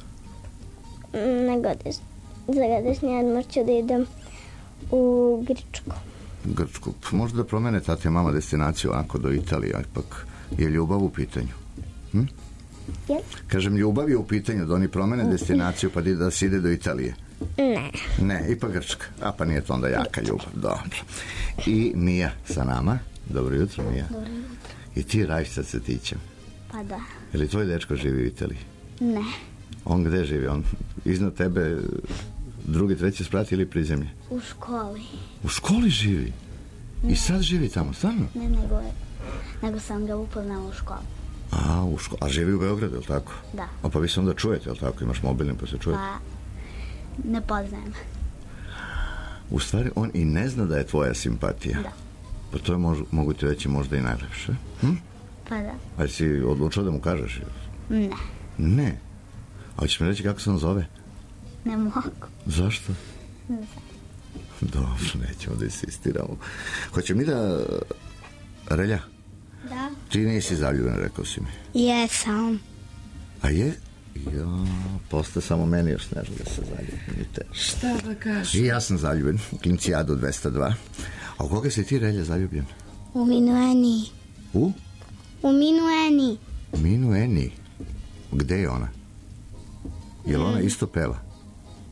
Speaker 2: Za godišnji odmor ću da idem u Grčku.
Speaker 4: Možda da promene tate mama destinaciju ako do Italije, ipak je ljubav u pitanju. Kažem, ljubav je u pitanju da oni promene destinaciju pa da se ide do Italije. Ne, ipak Grčka. A pa nije to onda jaka ljubav. Dobro. I Mija sa nama. Dobro jutro, Mija.
Speaker 2: Dobro jutro.
Speaker 4: I ti radiš sa cvetićem?
Speaker 2: Pa da.
Speaker 4: Je li tvoj dečko živi u Italiji?
Speaker 2: Ne.
Speaker 4: On gde živi? On iznad tebe drugi, treći sprat ili prizemlje?
Speaker 2: U školi.
Speaker 4: U školi živi? I sad živi tamo, stvarno?
Speaker 2: Ne, nego sam ga upoznala u školi.
Speaker 4: A živi u Beogradu, je li tako?
Speaker 2: Da.
Speaker 4: A pa vi se onda čujete, je li tako? Imaš mobilni pa se čujete?
Speaker 2: Pa, ne poznajem.
Speaker 4: U stvari, on i ne zna da je tvoja simpatija.
Speaker 2: Da.
Speaker 4: Pa to je, mogu ti reći, možda i najlepše.
Speaker 2: Pa da.
Speaker 4: A si odlučila da mu kažeš? Ne. A hoćeš mi reći kako se on zove?
Speaker 2: Ne mogu.
Speaker 4: Zašto?
Speaker 2: Ne znam.
Speaker 4: Dobro, nećemo da insistiramo. Hoće mi da... Relja?
Speaker 2: Da.
Speaker 4: Ti nisi zaljubljen, rekao si mi.
Speaker 2: Jesam.
Speaker 4: A je? Ja, posle samo meni još Sneža da se zaljubljen.
Speaker 13: Šta da kažeš?
Speaker 4: I ja sam zaljubljen u Klincijadu 202. A u koga si ti, Relja, zaljubljen?
Speaker 2: U Minueni.
Speaker 4: U?
Speaker 2: U Minueni.
Speaker 4: Minueni? Gde je ona? Je li ona isto peva?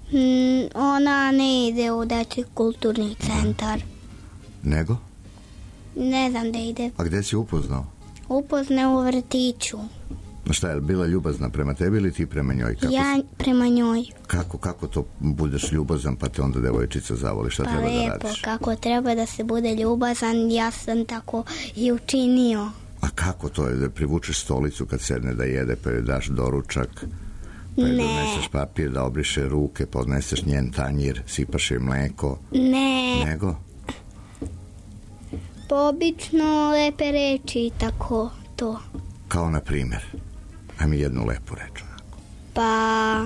Speaker 2: Ona ne ide u dečji kulturni centar.
Speaker 4: Nego?
Speaker 2: Ne znam da ide.
Speaker 4: A gde si upoznao?
Speaker 2: Upozna u vrtiću.
Speaker 4: Šta je, bila ljubazna prema tebi ili ti prema njoj?
Speaker 2: Ja prema njoj.
Speaker 4: Kako to budeš ljubazan pa te onda devojčica zavoli? Šta treba da radiš?
Speaker 2: Kako treba da se bude ljubazan, ja sam tako i učinio.
Speaker 4: A kako to je da privučeš stolicu kad sedne da jede, pa joj daš doručak, pa joj doneseš papir da obriše ruke, pa odneseš njen tanjir, sipaš joj mleko?
Speaker 2: Ne.
Speaker 4: Nego?
Speaker 2: Pa obično lepe reči i tako to.
Speaker 4: Kao na primer? Aj mi jednu lepu reč.
Speaker 2: Pa...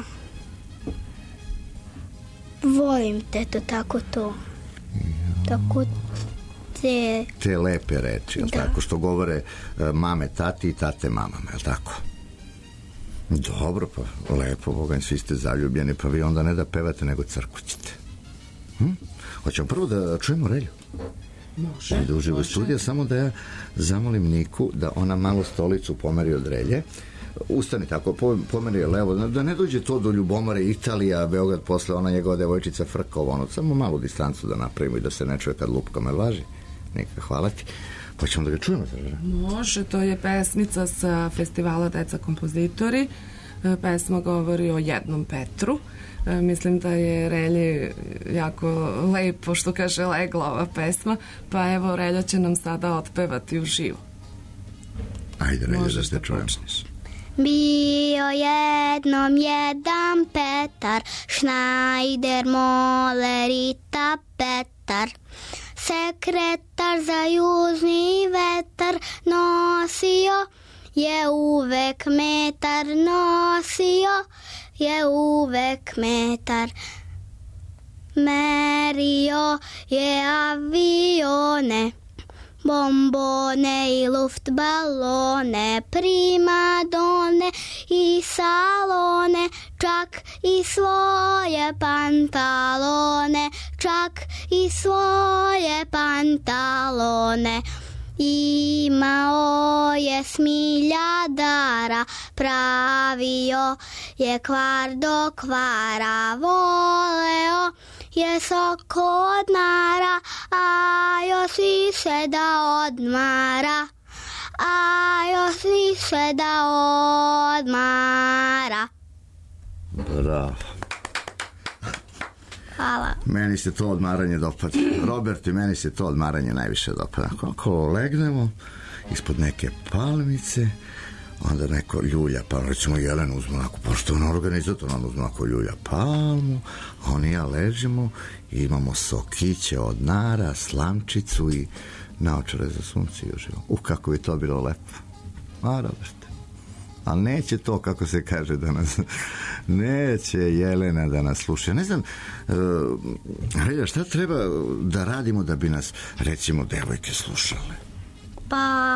Speaker 2: volim te, to tako to. Tako te...
Speaker 4: Te lepe reči, jel tako? Što govore mame tati i tate mamama, jel tako? Dobro, pa lepo, Boga, svi ste zaljubljeni, pa vi onda ne da pevate, nego crkućete. Hoćemo prvo da čujemo Relju?
Speaker 13: Može.
Speaker 4: Da uživo studija, samo da ja zamolim Niku da ona malo stolicu pomeri od Relje. Ustani tako, pomeri je levo, da ne dođe to do Ljubomore, Italija, Beograd, posle ona njegova devojčica Frkova, ono, samo malu distancu da napravimo i da se ne čuje kad lupkama, jel važi? Nika, hvala ti. Pa ćemo da ga čujemo.
Speaker 13: Može, to je pesmica sa festivala Deca kompozitori. Pesma govori o jednom Petru. Mislim da je Relji jako lepo, što kaže, legla ova pesma, pa evo Relja će nam sada otpevati uživo.
Speaker 4: Ajde, Relja,
Speaker 13: možeš
Speaker 4: da te čujemo.
Speaker 2: Bio jednom jedan Petar, Schneider, Moller i tapetar. Sekretar za južni vetar nosio je uvek metar, nosio je uvek metar. Merio je avione, bombone i luftbalone, primadone i salone, čak i svoje pantalone, čak i svoje pantalone. Imao je smiljadara, pravio je kvar do kvara, voleo je sok od nara, a još više da odmara, a još više da odmara.
Speaker 4: Bravo.
Speaker 2: Hvala.
Speaker 4: Meni se to odmaranje dopada. Robert, i meni se to odmaranje najviše dopada. Ako legnemo ispod neke palmice, onda neko ljulja, pa recimo Jelena uzme onako, pošto on organizator, on uzme onako ljulja palmu, a on i ja ležimo i imamo sokiće od nara, slamčicu i naočare za sunce i uživo. Kako bi to bilo lepo. A, Robert. Ali neće to, kako se kaže, da nas... Neće Jelena da nas sluša. Ne znam, Relja, šta treba da radimo da bi nas, recimo, devojke slušale?
Speaker 2: Pa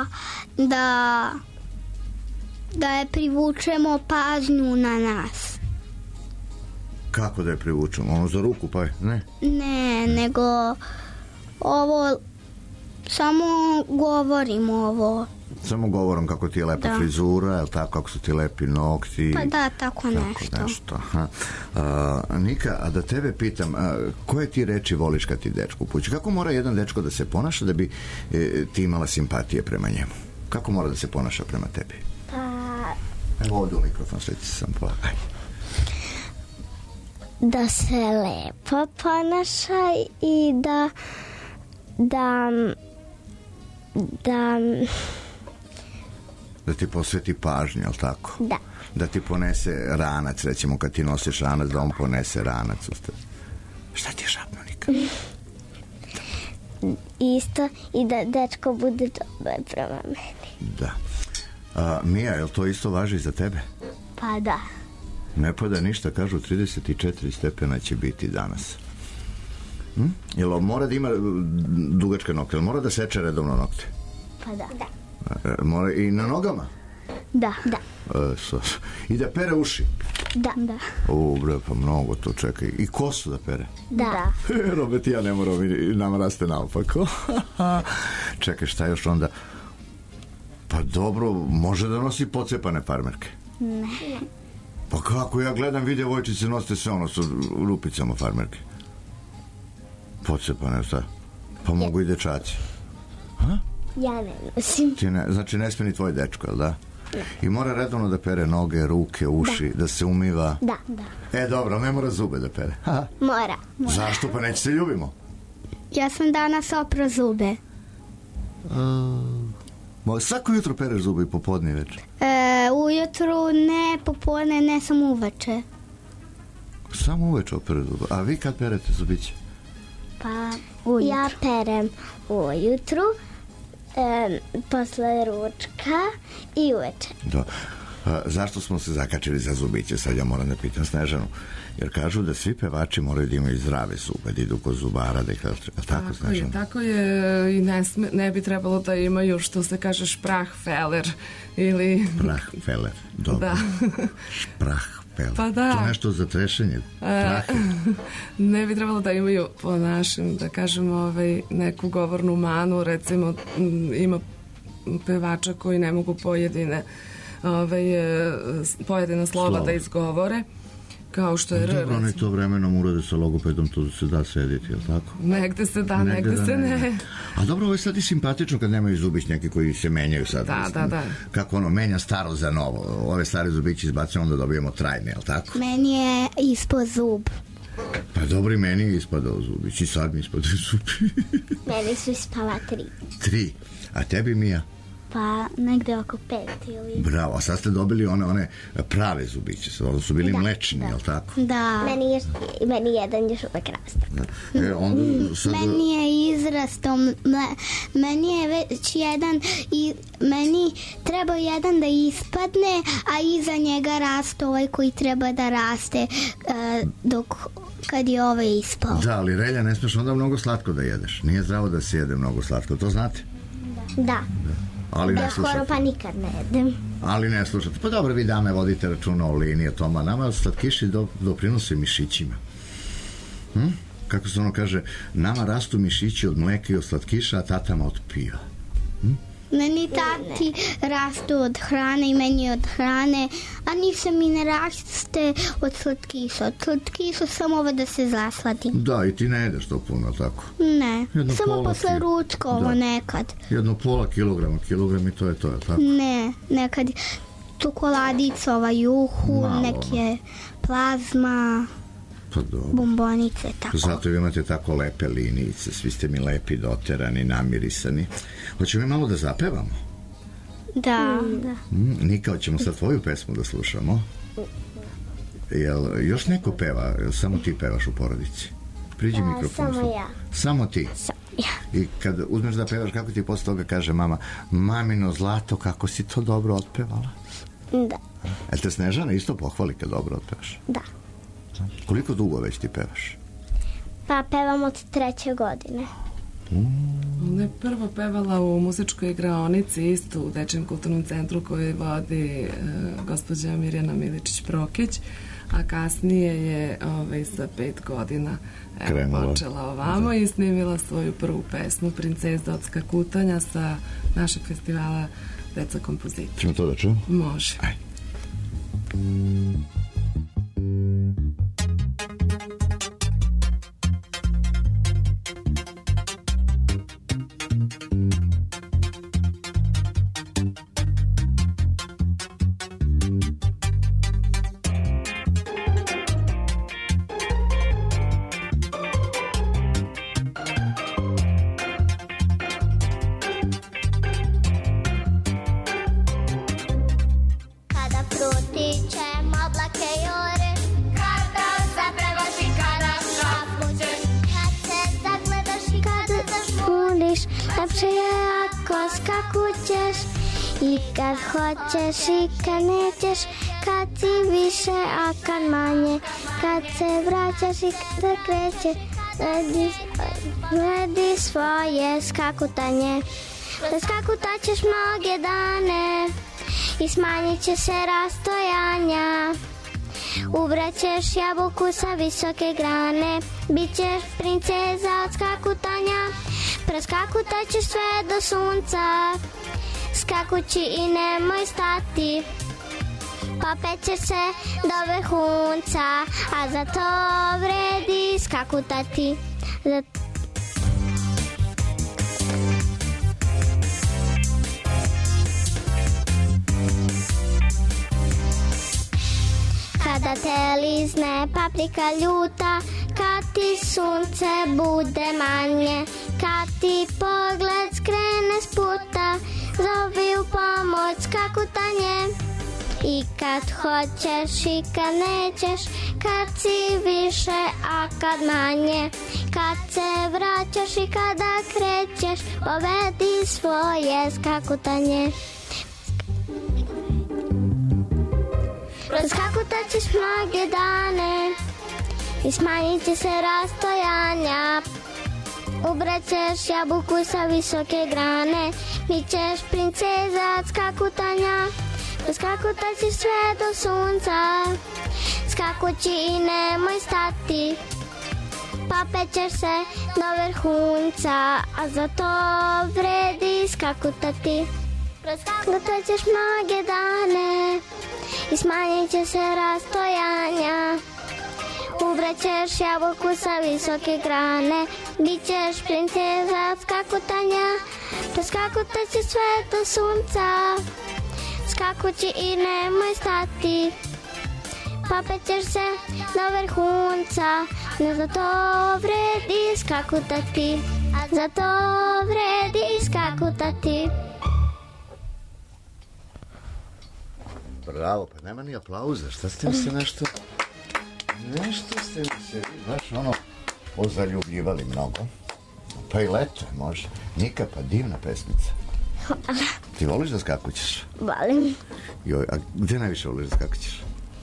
Speaker 2: da je privučemo pažnju na nas.
Speaker 4: Kako da je privučemo? Ono za ruku, pa ne?
Speaker 2: Ne, nego ovo, samo govorimo ovo.
Speaker 4: Samo govorom kako ti je lepa frizura, jel tako, kako su ti lepi nokti.
Speaker 2: Pa da, tako nešto.
Speaker 4: Nika, a da tebe pitam, koje ti reči voliš kad ti dečko upući? Kako mora jedan dečko da se ponaša da bi ti imala simpatije prema njemu? Kako mora da se ponaša prema tebi? Evo ovdje u mikrofon, slici sam pola. Ajde.
Speaker 2: Da se lepo ponaša i
Speaker 4: da ti posveti pažnju, jel tako?
Speaker 2: Da.
Speaker 4: Da ti ponese ranac, recimo kad ti nosiš ranac, da on ponese ranac. Šta ti je šapno, Nika?
Speaker 2: Isto, i da dečko bude dobar prema meni.
Speaker 4: Da. Mija, jel to isto važi za tebe?
Speaker 2: Pa da.
Speaker 4: Ne pada ništa, kažu 34 stepena će biti danas. Jel mora da ima dugačke nokte? Jel mora da seče redovno nokte?
Speaker 2: Pa da.
Speaker 4: Mora i na nogama?
Speaker 2: Da.
Speaker 4: I da pere uši?
Speaker 2: Da.
Speaker 4: Bre, pa mnogo to čekaj. I kosu da pere?
Speaker 2: Da.
Speaker 4: Robert, ja ne moram, nam raste naopako. Čekaj, šta još onda? Pa dobro, može da nosi pocepane farmerke?
Speaker 2: Ne.
Speaker 4: Pa kako, ja gledam, vi djevojčice nosite sve ono sa rupicama farmerke. Pocepane, šta? Pa mogu i dečaci. Ha?
Speaker 2: Ja ne nosim.
Speaker 4: Ti ne, znači ne smije ni tvoj dečko, jel da? I mora redovno da pere noge, ruke, uši, da se umiva.
Speaker 2: Da.
Speaker 4: Dobro, ne mora zube da pere. Ha?
Speaker 2: Mora.
Speaker 4: Zašto? Pa neće se ljubimo.
Speaker 2: Ja sam danas oprao zube.
Speaker 4: Svako jutro pereš zube i popodne i večer?
Speaker 2: Ujutru ne, popodne ne, samo uveče.
Speaker 4: Samo uveče opere zube. A vi kad perete zubiće?
Speaker 2: Pa ja perem ujutru, posle ručka i uveče.
Speaker 4: Da. Zašto smo se zakačili za zubiće? Sad ja moram da pitam Snežanu. Jer kažu da svi pevači moraju da imaju zdrave zube, da idu kod zubara, da ih tako Snežanu.
Speaker 13: Tako je i ne bi trebalo da imaju, što se kaže, šprahfeler ili...
Speaker 4: Šprahfeler, dobro.
Speaker 13: Da.
Speaker 4: Šprahfeler.
Speaker 13: Pa da.
Speaker 4: To nešto za trešenje.
Speaker 13: Ne bi trebalo da imaju po našem, da kažemo, neku govornu manu, recimo ima pevača koji ne mogu pojedina slova da izgovore, kao što je
Speaker 4: Dobro, oni to vremenom urade sa logopedom, to se da sediti, je li tako?
Speaker 13: Negde se da, negde se ne.
Speaker 4: A dobro, ovo je sad i simpatično kad nemaju zubić neki koji se menjaju sad.
Speaker 13: Da.
Speaker 4: Kako ono, menja staro za novo. Ove stare zubići izbacimo, onda dobijemo trajne, je li tako?
Speaker 2: Meni je ispod zub.
Speaker 4: Pa dobro, i meni je ispadao zubić i sad mi ispadaju zubi.
Speaker 2: Meni su ispala 3.
Speaker 4: 3. A tebi, Mija?
Speaker 2: Pa negde oko 5 ili...
Speaker 4: Bravo, a sad ste dobili one prave zubiće, ono su bili mlečni, je li tako?
Speaker 2: Da. Meni jedan još uvek raste.
Speaker 14: Meni je izrastao, meni je već jedan i meni treba jedan da ispadne, a iza njega raste ovaj koji treba da raste kad je ovaj ispao.
Speaker 4: Da, ali Relja, ne smiješ onda mnogo slatko da jedeš. Nije zdravo da se jede mnogo slatko, to znate?
Speaker 2: Da.
Speaker 4: Ali ne slušate.
Speaker 2: Skoro pa nikad ne jedem.
Speaker 4: Ali ne slušate. Pa dobro, vi dame vodite računa o liniji toma. Nama slatkiši doprinose mišićima. Kako se ono kaže, nama rastu mišići od mleka i od slatkiša, a tatama od piva.
Speaker 14: Meni tati rastu od hrane i meni od hrane, a ništa mi ne raste od slatkiša. Od slatkiša samo ovo da se zasladim.
Speaker 4: Da, i ti ne jedeš to puno, tako?
Speaker 14: Ne, samo posle ručka ovo nekad.
Speaker 4: 1,5 kilograma, kilogram i to je to, je tako?
Speaker 14: Ne, nekad čokoladica, juhu, neke plazma, bombonice, tako.
Speaker 4: Zato vi imate tako lepe linijice, svi ste mi lepi, doterani, namirisani. Hoćemo mi malo da zapevamo?
Speaker 14: Da.
Speaker 4: Nika, hoćemo sad tvoju pesmu da slušamo? Jel još neko peva? Jel samo ti pevaš u porodici? Priđi mikrofon.
Speaker 2: Samo ja.
Speaker 4: Samo ti?
Speaker 2: Samo ja.
Speaker 4: I kad uzmeš da pevaš, kako ti posle toga kaže mama, mamino zlato, kako si to dobro otpevala?
Speaker 2: Da.
Speaker 4: Jel te Snežana isto pohvali kad dobro otpevaš?
Speaker 2: Da.
Speaker 4: Koliko dugo već ti pevaš?
Speaker 2: Pa pevam od 3. godine.
Speaker 13: Ona je prvo pevala u muzičkoj igraonici, isto u Dečijem kulturnom centru koji vodi gospođa Mirjana Miličić-Prokić, a kasnije je sa 5 godina počela ovamo i snimila svoju prvu pesmu Princeza od skakutanja sa našeg festivala Deca kompozitora.
Speaker 4: Čemo to da čujemo?
Speaker 13: Može.
Speaker 4: Ajde.
Speaker 2: I kad hoćeš i kad nećeš, kad si više, a kad manje, kad se vraćaš i kad kreće, gledi svoje skakutanje. Da skakutaćeš mnoge dane i smanjit će se rastojanja. Ubraćeš jabuku sa visoke grane, bit ćeš princeza od skakutanja. Preskakutaćeš sve do sunca, skakući i nemoj stati. Popećeš se do vrhunca, a za to vredi skakutati. Kada te lizne paprika ljuta, kad ti sunce bude manje, kad ti pogled skrene s puta, zovi u pomoć skakutanje. I kad hoćeš i kad nećeš, kad si više, a kad manje, kad se vraćaš i kada krećeš, povedi svoje skakutanje. Proskakutat ćeš mnoge dane i smanjit će se rastojanja. Ubraćeš jabuku sa visoke grane, bit ćeš princeza od skakutanja. Proskakutat ćeš sve do sunca, skakući i nemoj stati. Popećeš se do vrhunca, a za to vredi skakutati. Proskakutat ćeš mnoge dane i smanjit će se rastojanja. Ubraćeš jabuku sa visoke grane, bit ćeš princeza od skakutanja. Proskakutat ćeš sve do sunca, skakući i nemoj stati. Popećeš se do vrhunca, no za to vredi skakutati. Za to vredi skakutati.
Speaker 4: Bravo, pa nema ni aplauza, šta ste mi se nešto ste mi se, baš ono, ozaljubljivali mnogo. Pa i leto, može. Nika, pa divna pesmica. Ti voliš da skakućeš?
Speaker 2: Volim.
Speaker 4: Joj, a gde najviše voliš da skakućeš?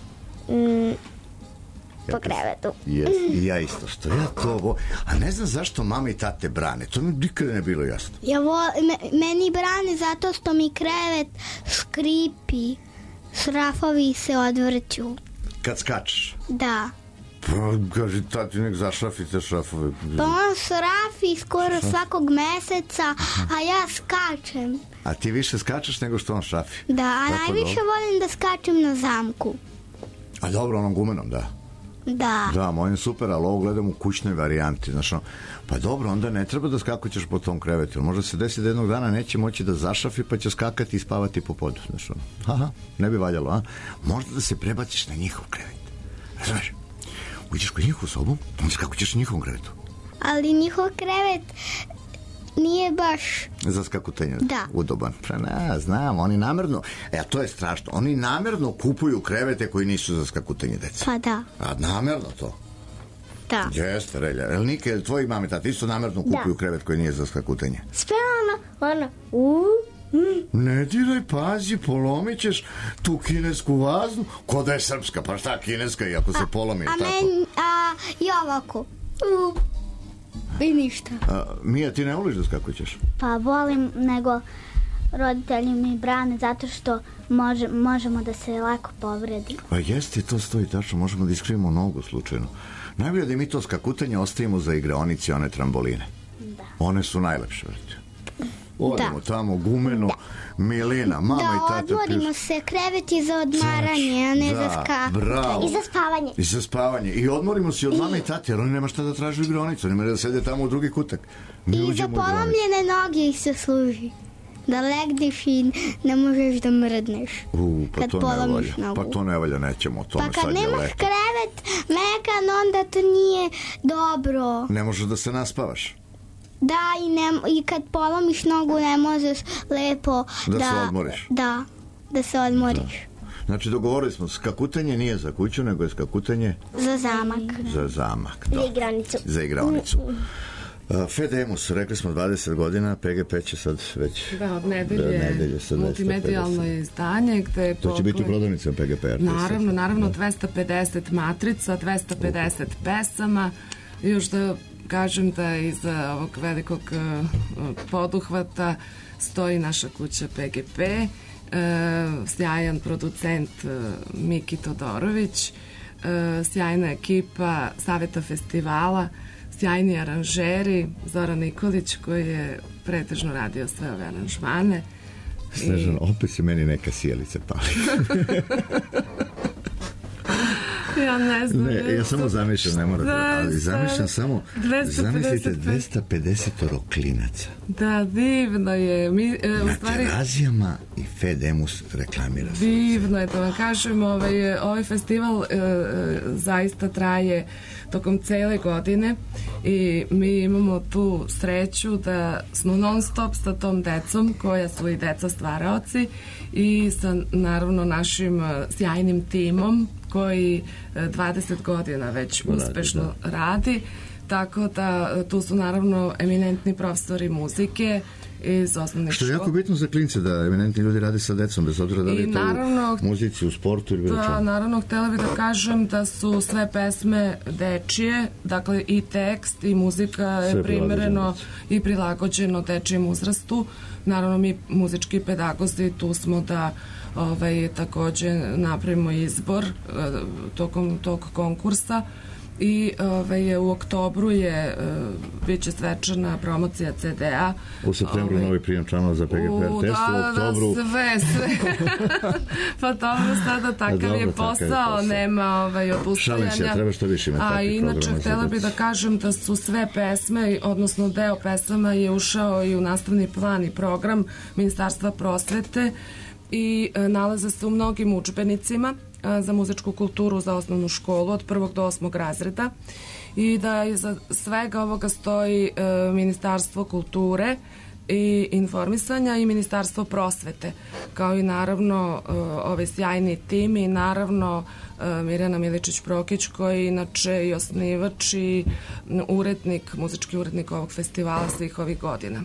Speaker 2: Po krevetu.
Speaker 4: I ja isto, što ja to volim. A ne znam zašto mama i tate brane, to mi nikada ne bilo jasno.
Speaker 14: Meni brane zato što mi krevet škripi. Šrafovi se odvrću.
Speaker 4: Kad skačeš?
Speaker 14: Da.
Speaker 4: Pa, kaži, tati, nek zašrafite šrafove.
Speaker 14: Pa on šrafi skoro svakog meseca, a ja skačem.
Speaker 4: A ti više skačeš nego što on šrafi?
Speaker 14: Da, a najviše volim da skačem na zamku.
Speaker 4: A dobro, onom gumenom, da.
Speaker 14: Da.
Speaker 4: Da, mojim super, ali ovo gledam u kućnoj varijanti. Znaš, pa dobro, onda ne treba da skakućeš po tom krevetu. Možda se desi da jednog dana neće moći da zašrafi, pa će skakati i spavati po podu. Znaš, aha, ne bi valjalo, a? Možda da se prebaciš na njihov krevet. Znaš, uđeš kod njihovu sobu, onda skakućeš na njihovom krevetu.
Speaker 14: Ali njihov krevet nije baš...
Speaker 4: Za skakutanje?
Speaker 14: Da.
Speaker 4: Udoban. Pa ne, znam, oni namerno... to je strašno. Oni namerno kupuju krevete koji nisu za skakutanje deca.
Speaker 14: Pa da.
Speaker 4: A namerno to?
Speaker 14: Da.
Speaker 4: Jeste, Relja. Jel Nike, jel tvoji mami tati isto namerno kupuju krevet koji nije za skakutanje?
Speaker 2: Sve ono,
Speaker 4: Ne diraj, pazi, polomit ćeš tu kinesku vaznu. Ko da je srpska, pa šta kineska i ako se polomi, tako?
Speaker 14: I ovako. I ništa.
Speaker 4: Mija, ti ne voliš da skakućeš?
Speaker 2: Pa volim, nego roditelji mi brane zato što možemo da se lako povredi.
Speaker 4: Pa jeste, to stoji tačno, možemo da iskrivimo nogu slučajno. Najbolje da mi to skakutanje ostavimo za igraonici, one tramboline.
Speaker 2: Da.
Speaker 4: One su najlepše, vrti. Odemo tamo, gumeno, milina, mama i tata.
Speaker 14: Da, odmorimo se, kreveti za odmaranje, a ne za skakutanje.
Speaker 4: Bravo.
Speaker 2: I za spavanje.
Speaker 4: I za spavanje. I odmorimo se od mame i tate, jer oni nema šta da traže u igraonicu. Oni da sede tamo u drugi kutak.
Speaker 14: I za polomljene noge ih se služi. Da legneš i ne možeš da mrdneš.
Speaker 4: Pa to ne valja. Pa to ne valja, nećemo o tome sad je leto.
Speaker 14: Pa kad nemaš krevet mekan, onda to nije dobro.
Speaker 4: Ne možeš da se naspavaš.
Speaker 14: Da, i kad polomiš nogu ne možeš lepo
Speaker 4: da se odmoriš.
Speaker 14: Da se odmoriš.
Speaker 4: Znači, dogovorili smo, skakutanje nije za kuću, nego je skakutanje...
Speaker 14: Za zamak.
Speaker 4: Za zamak,
Speaker 2: da. Za igranicu.
Speaker 4: Za igranicu. Fedemus, rekli smo 20 godina, PGP će sad već...
Speaker 13: Da, od nedelje multimedijalno izdanje gde...
Speaker 4: To će biti u prodavnicama PGP.
Speaker 13: Naravno, 250 matrica, 250 pesama, još da kažem da iza ovog velikog poduhvata stoji naša kuća PGP, sjajan producent Miki Todorović, sjajna ekipa Saveta festivala, sjajni aranžeri, Zoran Nikolić koji je pretežno radio sve ove aranžmane,
Speaker 4: Snežana, opet se meni neka sjelica pali.
Speaker 13: Ja ne znam.
Speaker 4: Ne, ja samo zamišljam, ne morate, ali zamišljam samo, zamislite 250 klinaca.
Speaker 13: Da, divno je. Mi,
Speaker 4: na Terazijama i Fedemus reklamira.
Speaker 13: Divno je, to vam kažem, ovaj festival zaista traje tokom cele godine i mi imamo tu sreću da smo non stop sa tom decom koja su i deca stvaraoci i sa naravno našim sjajnim timom koji 20 godina već uspešno radi, tako da tu su naravno eminentni profesori muzike iz osnovnih škola.
Speaker 4: Što je jako bitno za klince, da eminentni ljudi rade sa decom, bez obzira da li je to u muzici, u sportu ili bilo čemu.
Speaker 13: Da, naravno, htjela bih da kažem da su sve pesme dečije, dakle i tekst i muzika je primereno i prilagođeno dečijem uzrastu. Naravno, mi muzički pedagozi tu smo da takođe napravimo izbor tokom tog konkursa i u oktobru biće svečana promocija CD-a.
Speaker 4: U septembru novi prijem članova za PGPR test, u oktobru...
Speaker 13: sve. Pa dobro, sada takav je posao, nema odustajanja.
Speaker 4: Šalim se, treba što više imati takvih programa.
Speaker 13: A inače, htjela bih da kažem da su sve pesme, odnosno deo pesama je ušao i u nastavni plan i program Ministarstva prosvete i nalaze se u mnogim udžbenicima za muzičku kulturu za osnovnu školu od 1. do 8. razreda i da iza svega ovoga stoji Ministarstvo kulture i informisanja i Ministarstvo prosvete, kao i naravno ovaj sjajni tim i naravno Mirjana Miličić-Prokić koji je inače i osnivač i urednik, muzički urednik ovog festivala svih ovih godina.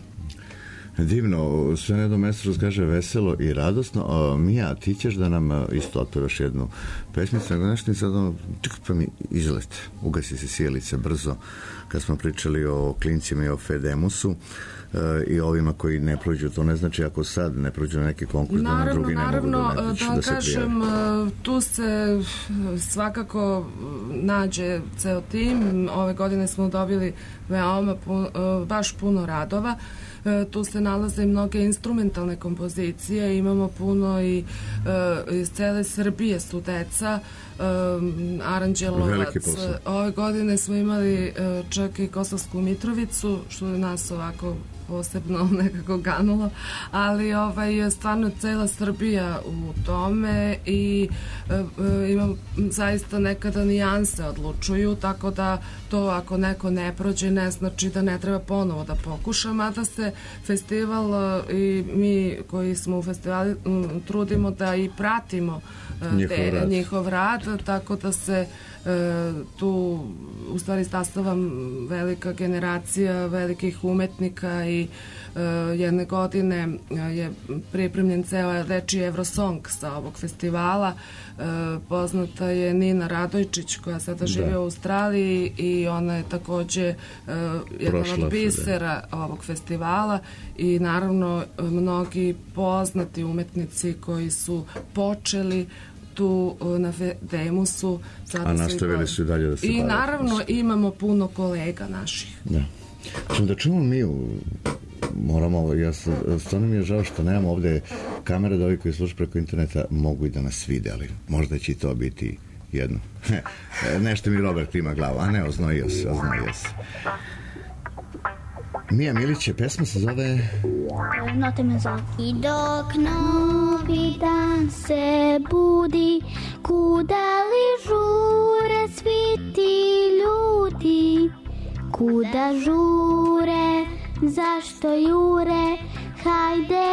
Speaker 4: Divno, sve na jednom mjestu kaže veselo i radosno. Mija, ti ćeš da nam isto otpevaš jednu pesmicu, nego nešto sad pa mi izlete, ugasi se sjelice brzo, kad smo pričali o klincima i o Fedemusu i ovima koji ne prođu, to ne znači ako sad ne prođu na neki konkurs da na drugi ne mogu da se
Speaker 13: kažem, tu se svakako nađe ceo tim. Ove godine smo dobili veoma baš puno radova. Tu se nalaze i mnoge instrumentalne kompozicije, imamo puno i iz cele Srbije su deca, Aranđelovac. Ove godine smo imali čak i Kosovsku Mitrovicu, što je nas ovako posebno nekako ganulo, ali stvarno cela Srbija u tome i imam zaista nekada nijanse odlučuju, tako da to ako neko ne prođe ne znači da ne treba ponovo da pokuša, mada se festival i mi koji smo u festivalu trudimo da i pratimo njihov rad, tako da se tu u stvari sastava velika generacija velikih umetnika i jedne godine je pripremljen ceo dečiji Eurosong sa ovog festivala. Poznata je Nina Radojčić koja sada živi u Australiji i ona je takođe jedan od bisera ovog festivala i naravno mnogi poznati umetnici koji su počeli tu na Fedemusu.
Speaker 4: A nastavili su i dalje da se bavaju.
Speaker 13: I naravno imamo puno kolega naših.
Speaker 4: Da. Da čujemo Miju, moramo, stvarno mi je žao što nemamo ovde kamere da ovi koji slušaju preko interneta mogu i da nas vide, ali možda će to biti jedno. Nešto mi Robert ima glavu, a ne, oznojio se. Mija Milić, pesma se zove...
Speaker 14: Note me zove. I dok novi dan se budi, kuda li žure svi ti ljudi? Kuda žure, zašto jure, hajde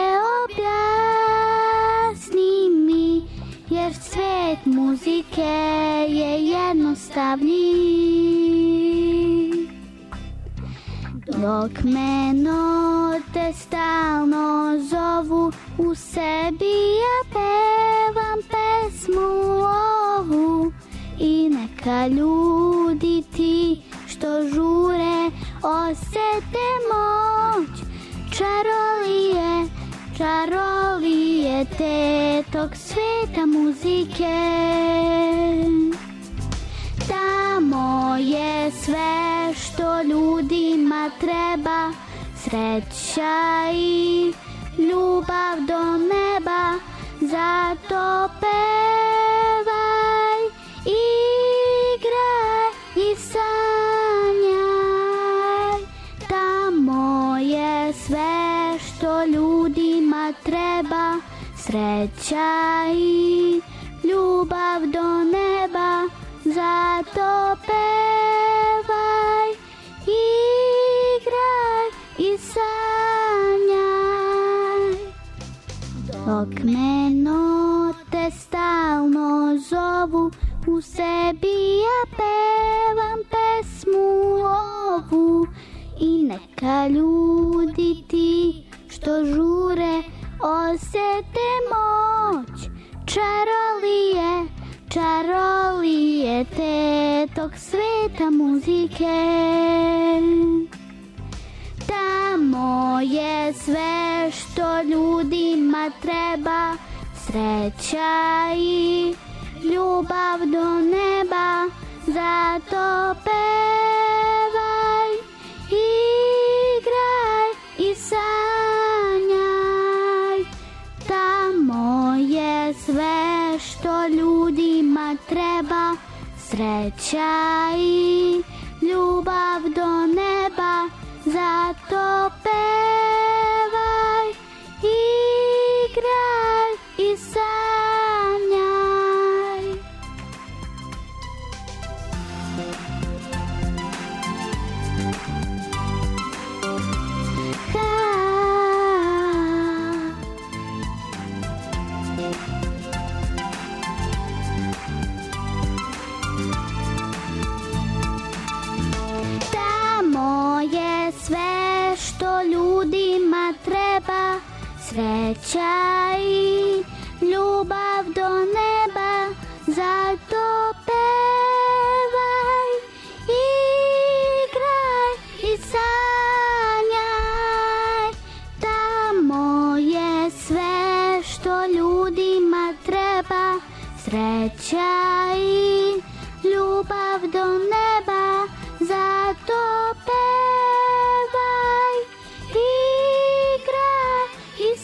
Speaker 14: objasni mi, jer svet muzike je jednostavniji. Dok me note stalno zovu, u sebi ja pevam pesmu ovu. I neka ljudi ti što žure osete moć čarolije te tog sveta muzike. Tamo je sve što ljudima treba, sreća i ljubav do zato pevaj, igraj i sanjaj. Tamo je sve što ljudima treba, sreća i ljubav do neba, zato pevaj, igraj i sanjaj. Dok me note stalno zovu, u sebi ja pevam pesmu ovu. I neka ljudi ti što žure osete moć čarolije, čarolije te tog sveta muzike. Tamo je sve što ljudima treba, sreća i ljubav do neba, zato pevaj, igraj i sanjaj. Tamo je sve što ljudima treba, sreća i ljubav do neba, zato pevaj, igraj i sanjaj. Tamo je sve što ljudima treba, sreća i ljubav do neba, zato pevaj, igraj i sanjaj. Tamo je sve što ljudima treba, sreća i ljubav do neba, zato pevaj, igraj i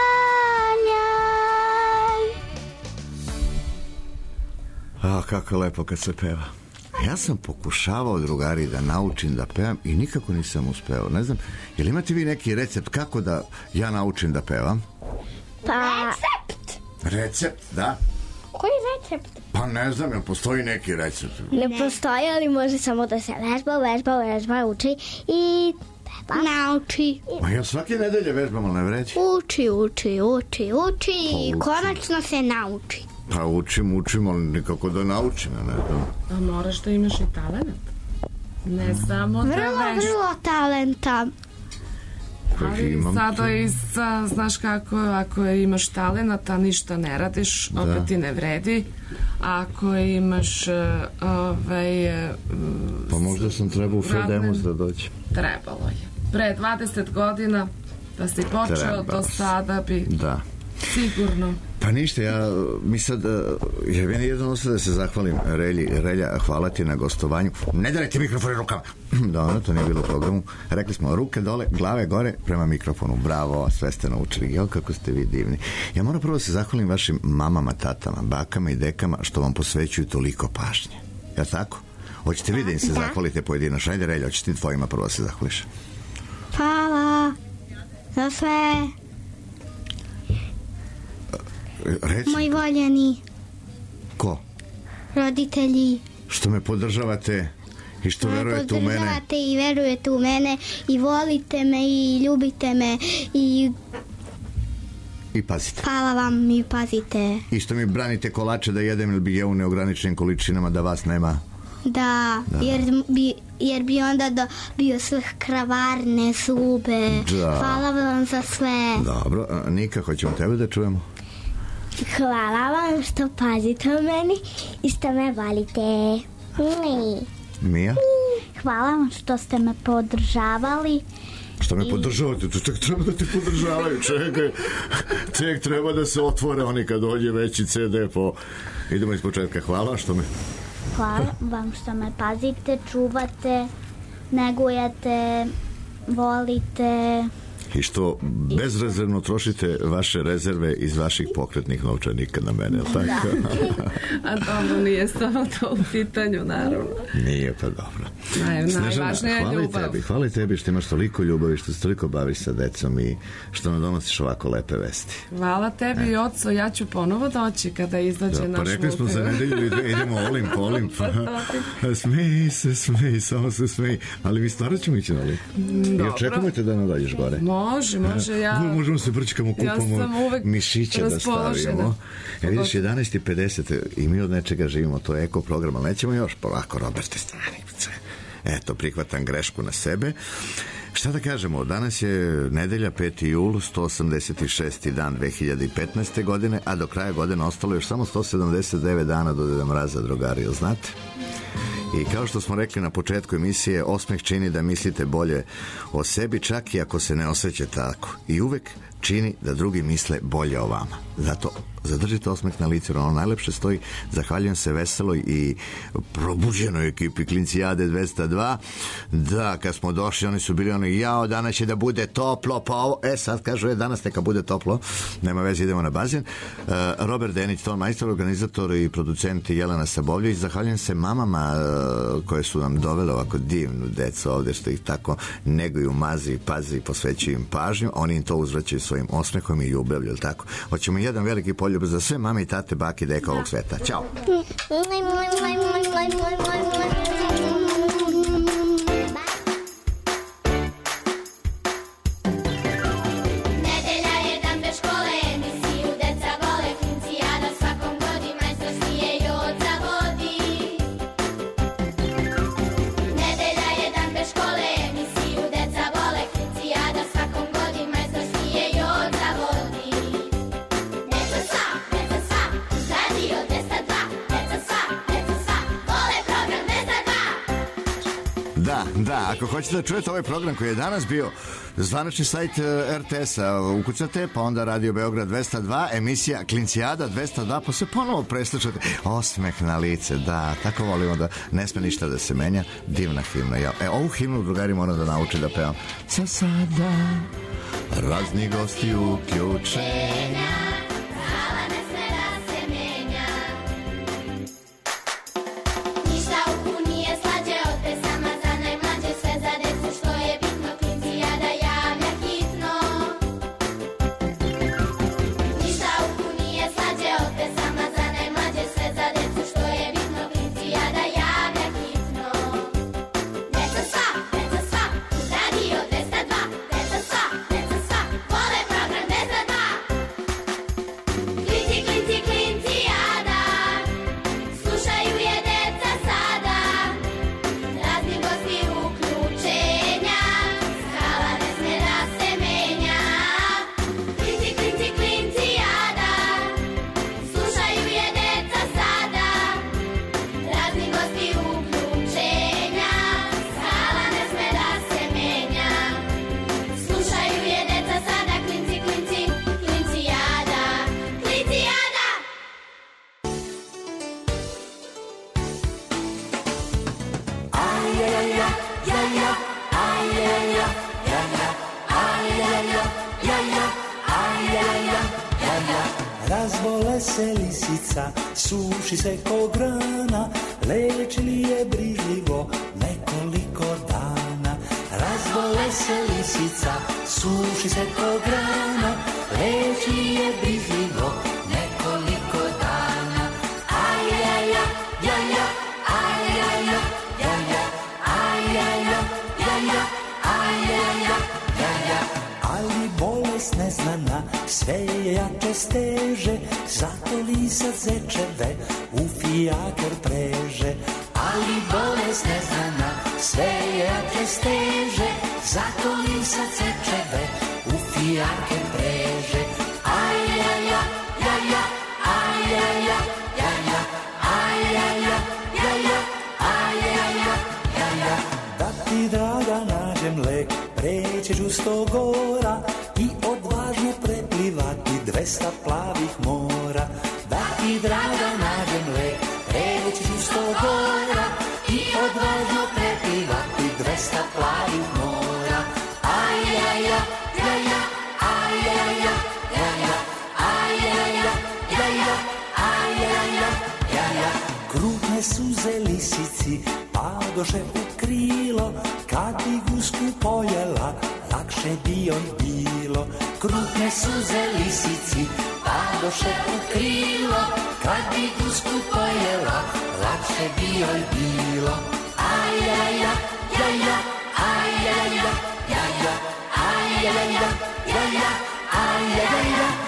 Speaker 14: sanjaj.
Speaker 4: A, kako lepo kad se peva. Ja sam pokušavao, drugari, da naučim da pevam i nikako nisam uspeo. Ne znam, jel imate vi neki recept kako da ja naučim da pevam?
Speaker 14: Recept?
Speaker 4: Recept, da.
Speaker 14: Koji recept?
Speaker 4: Pa ne znam, jel postoji neki recept?
Speaker 14: Ne postoji, ali može samo da se vežba, uči i nauči.
Speaker 4: Ma ja svake nedelje vežbam, ali ne vreći.
Speaker 14: Uči i konačno se nauči.
Speaker 4: Pa učim, ali nikako da naučim, ne znam.
Speaker 13: A moraš da imaš i talent. Ne samo da
Speaker 14: Vrlo talenta.
Speaker 13: Ali sada znaš kako, ako imaš talent, a ništa ne radiš, opet ti ne vredi. Ako imaš
Speaker 4: pa možda sam trebao u Fedemus da doći.
Speaker 13: Trebalo je. Pre 20 godina da si počeo, do sada bi sigurno.
Speaker 4: Pa ništa, mi sad, je meni jedno ostalo da se zahvalim Relja, hvala ti na gostovanju. Ne darajte mikrofon rukama. Da, to nije bilo u programu. Rekli smo ruke dole, glave gore prema mikrofonu. Bravo, sve ste naučili. Jel, kako ste vi divni. Ja moram prvo da se zahvalim vašim mamama, tatama, bakama i dekama što vam posvećuju toliko pažnje. Jel tako? Hoćete vi da im se zahvalite pojedinačno? Ajde, Relja, hoćete ti tvojima prvo da se zahvališ?
Speaker 14: Hvala za sve.
Speaker 4: Reci.
Speaker 14: Moji voljeni.
Speaker 4: Ko?
Speaker 14: Roditelji.
Speaker 4: Što me podržavate i što verujete u mene.
Speaker 14: Podržavate i verujete u mene i volite me i ljubite me i
Speaker 4: pazite.
Speaker 14: Hvala vam i pazite.
Speaker 4: I što mi branite kolače da jedem ili bi jeo u neograničenim količinama da vas nema.
Speaker 14: Da. Jer bi onda bio sve kravarne zube.
Speaker 4: Da.
Speaker 14: Hvala vam za sve.
Speaker 4: Dobro, Nika, hoćemo tebe da čujemo.
Speaker 14: Hvala vam što pazite o meni i što me volite.
Speaker 4: Mija?
Speaker 14: Hvala vam što ste me podržavali.
Speaker 4: Što me podržavate? To tek treba da te podržavaju. Čekaj, tek treba da se otvore oni kad dođe veći CD Idemo iz početka. Hvala što me...
Speaker 14: Hvala vam što me pazite, čuvate, negujete, volite.
Speaker 4: i što bezrezervno trošite vaše rezerve iz vaših pokretnih novčanika na mene, tako?
Speaker 13: A dobro, nije samo to u pitanju, naravno.
Speaker 4: Nije, pa dobro.
Speaker 13: Najvažnija je ljubav.
Speaker 4: Hvala tebi što imaš toliko ljubavi, što se toliko baviš sa decom i što nam donosiš ovako lepe vesti.
Speaker 13: Hvala tebi, oco, ja ću ponovo doći kada izađe naš
Speaker 4: Pa rekli smo za nedelju idemo Olimp. Smej, samo se smej. Ali mi stvarno ćemo ići na Olimp. I očekujete da nam dođeš gore.
Speaker 13: Može,
Speaker 4: možemo se brčkamo, kupamo mišiće da stavimo. Vidiš, 11:50 i mi od nečega živimo, to je eko program, ali nećemo još polako, Roberte, stani. Eto, prihvatam grešku na sebe. Šta da kažemo, danas je nedelja, 5. jul, 186. dan 2015. godine, a do kraja godine ostalo još samo 179 dana do Deda Mraza, drugari, jel znate? I kao što smo rekli na početku emisije, osmeh čini da mislite bolje o sebi, čak i ako se ne osjeća tako. I uvek čini da drugi misle bolje o vama. Zato zadržite osmeh na licu, ono najlepše stoji. Zahvaljujem se veseloj i probuđenoj ekipi Klincijade 202. Da, kad smo došli, oni su bili oni, jao, danas će da bude toplo, pa ovo, sad kažu, danas neka bude toplo, nema veze, idemo na bazen. Robert Denić, ton majstor, organizator i producent Jelena Sabovljević. Zahvaljujem se mamama koje su nam dovele ovako divnu decu ovde, što ih tako neguju, mazi, pazi, posvećuju im pažnju, oni im to uzvraćaju svojim osmehom i ljubavlju, tako. Hoćemo jedan veliki poljub za sve mame i tate, bake i deka ovog sveta. Ćao! Da, ako hoćete da čujete ovaj program koji je danas bio, zvanični sajt RTS-a ukucate, pa onda Radio Beograd 202, emisija Klincijada 202, pa se ponovo preslušate. Osmeh na lice, da, tako volimo da ne sme ništa da se menja. Divna himna. Ovu himnu, drugari, moram da nauči da pevam. Za sada razni gosti uključenja.
Speaker 15: Razbole se lisica, suši se ko grana, leči li je brižljivo nekoliko dana. Razbole se lisica, suši se ko grana, leči li je brižljivo nekoliko dana. Ajaja, jaja, ajaja, jaja, ajaja, jaja, ajaja, jaja. Ali bolest neznana sve je jače steže, zato lisac zečeve u fijaker preže. Ali bolest neznana sve je jače steže, zato lisac zečeve u fijaker preže. Ajaja, jaja, ajaja, jaja, ajaja, jaja, ajaja, jaja. Da ti, draga, nađem lek, prećeš u 100 gora i odvažno preplivati 200 plavih mora. Da ti, draga, nađem lek, prećeš u 100 gora i odvažno preplivati 200 plavih mora. Ajaja, jaja, suze lisici padoše u krilo, kad bi gusku pojela, lakše bi joj bilo. Krupne suze lisici padoše u krilo, kad bi gusku pojela, lakše bi joj bilo. Ajaja, jaja, ajaja, jaja, ajaja, jaja, ajaja.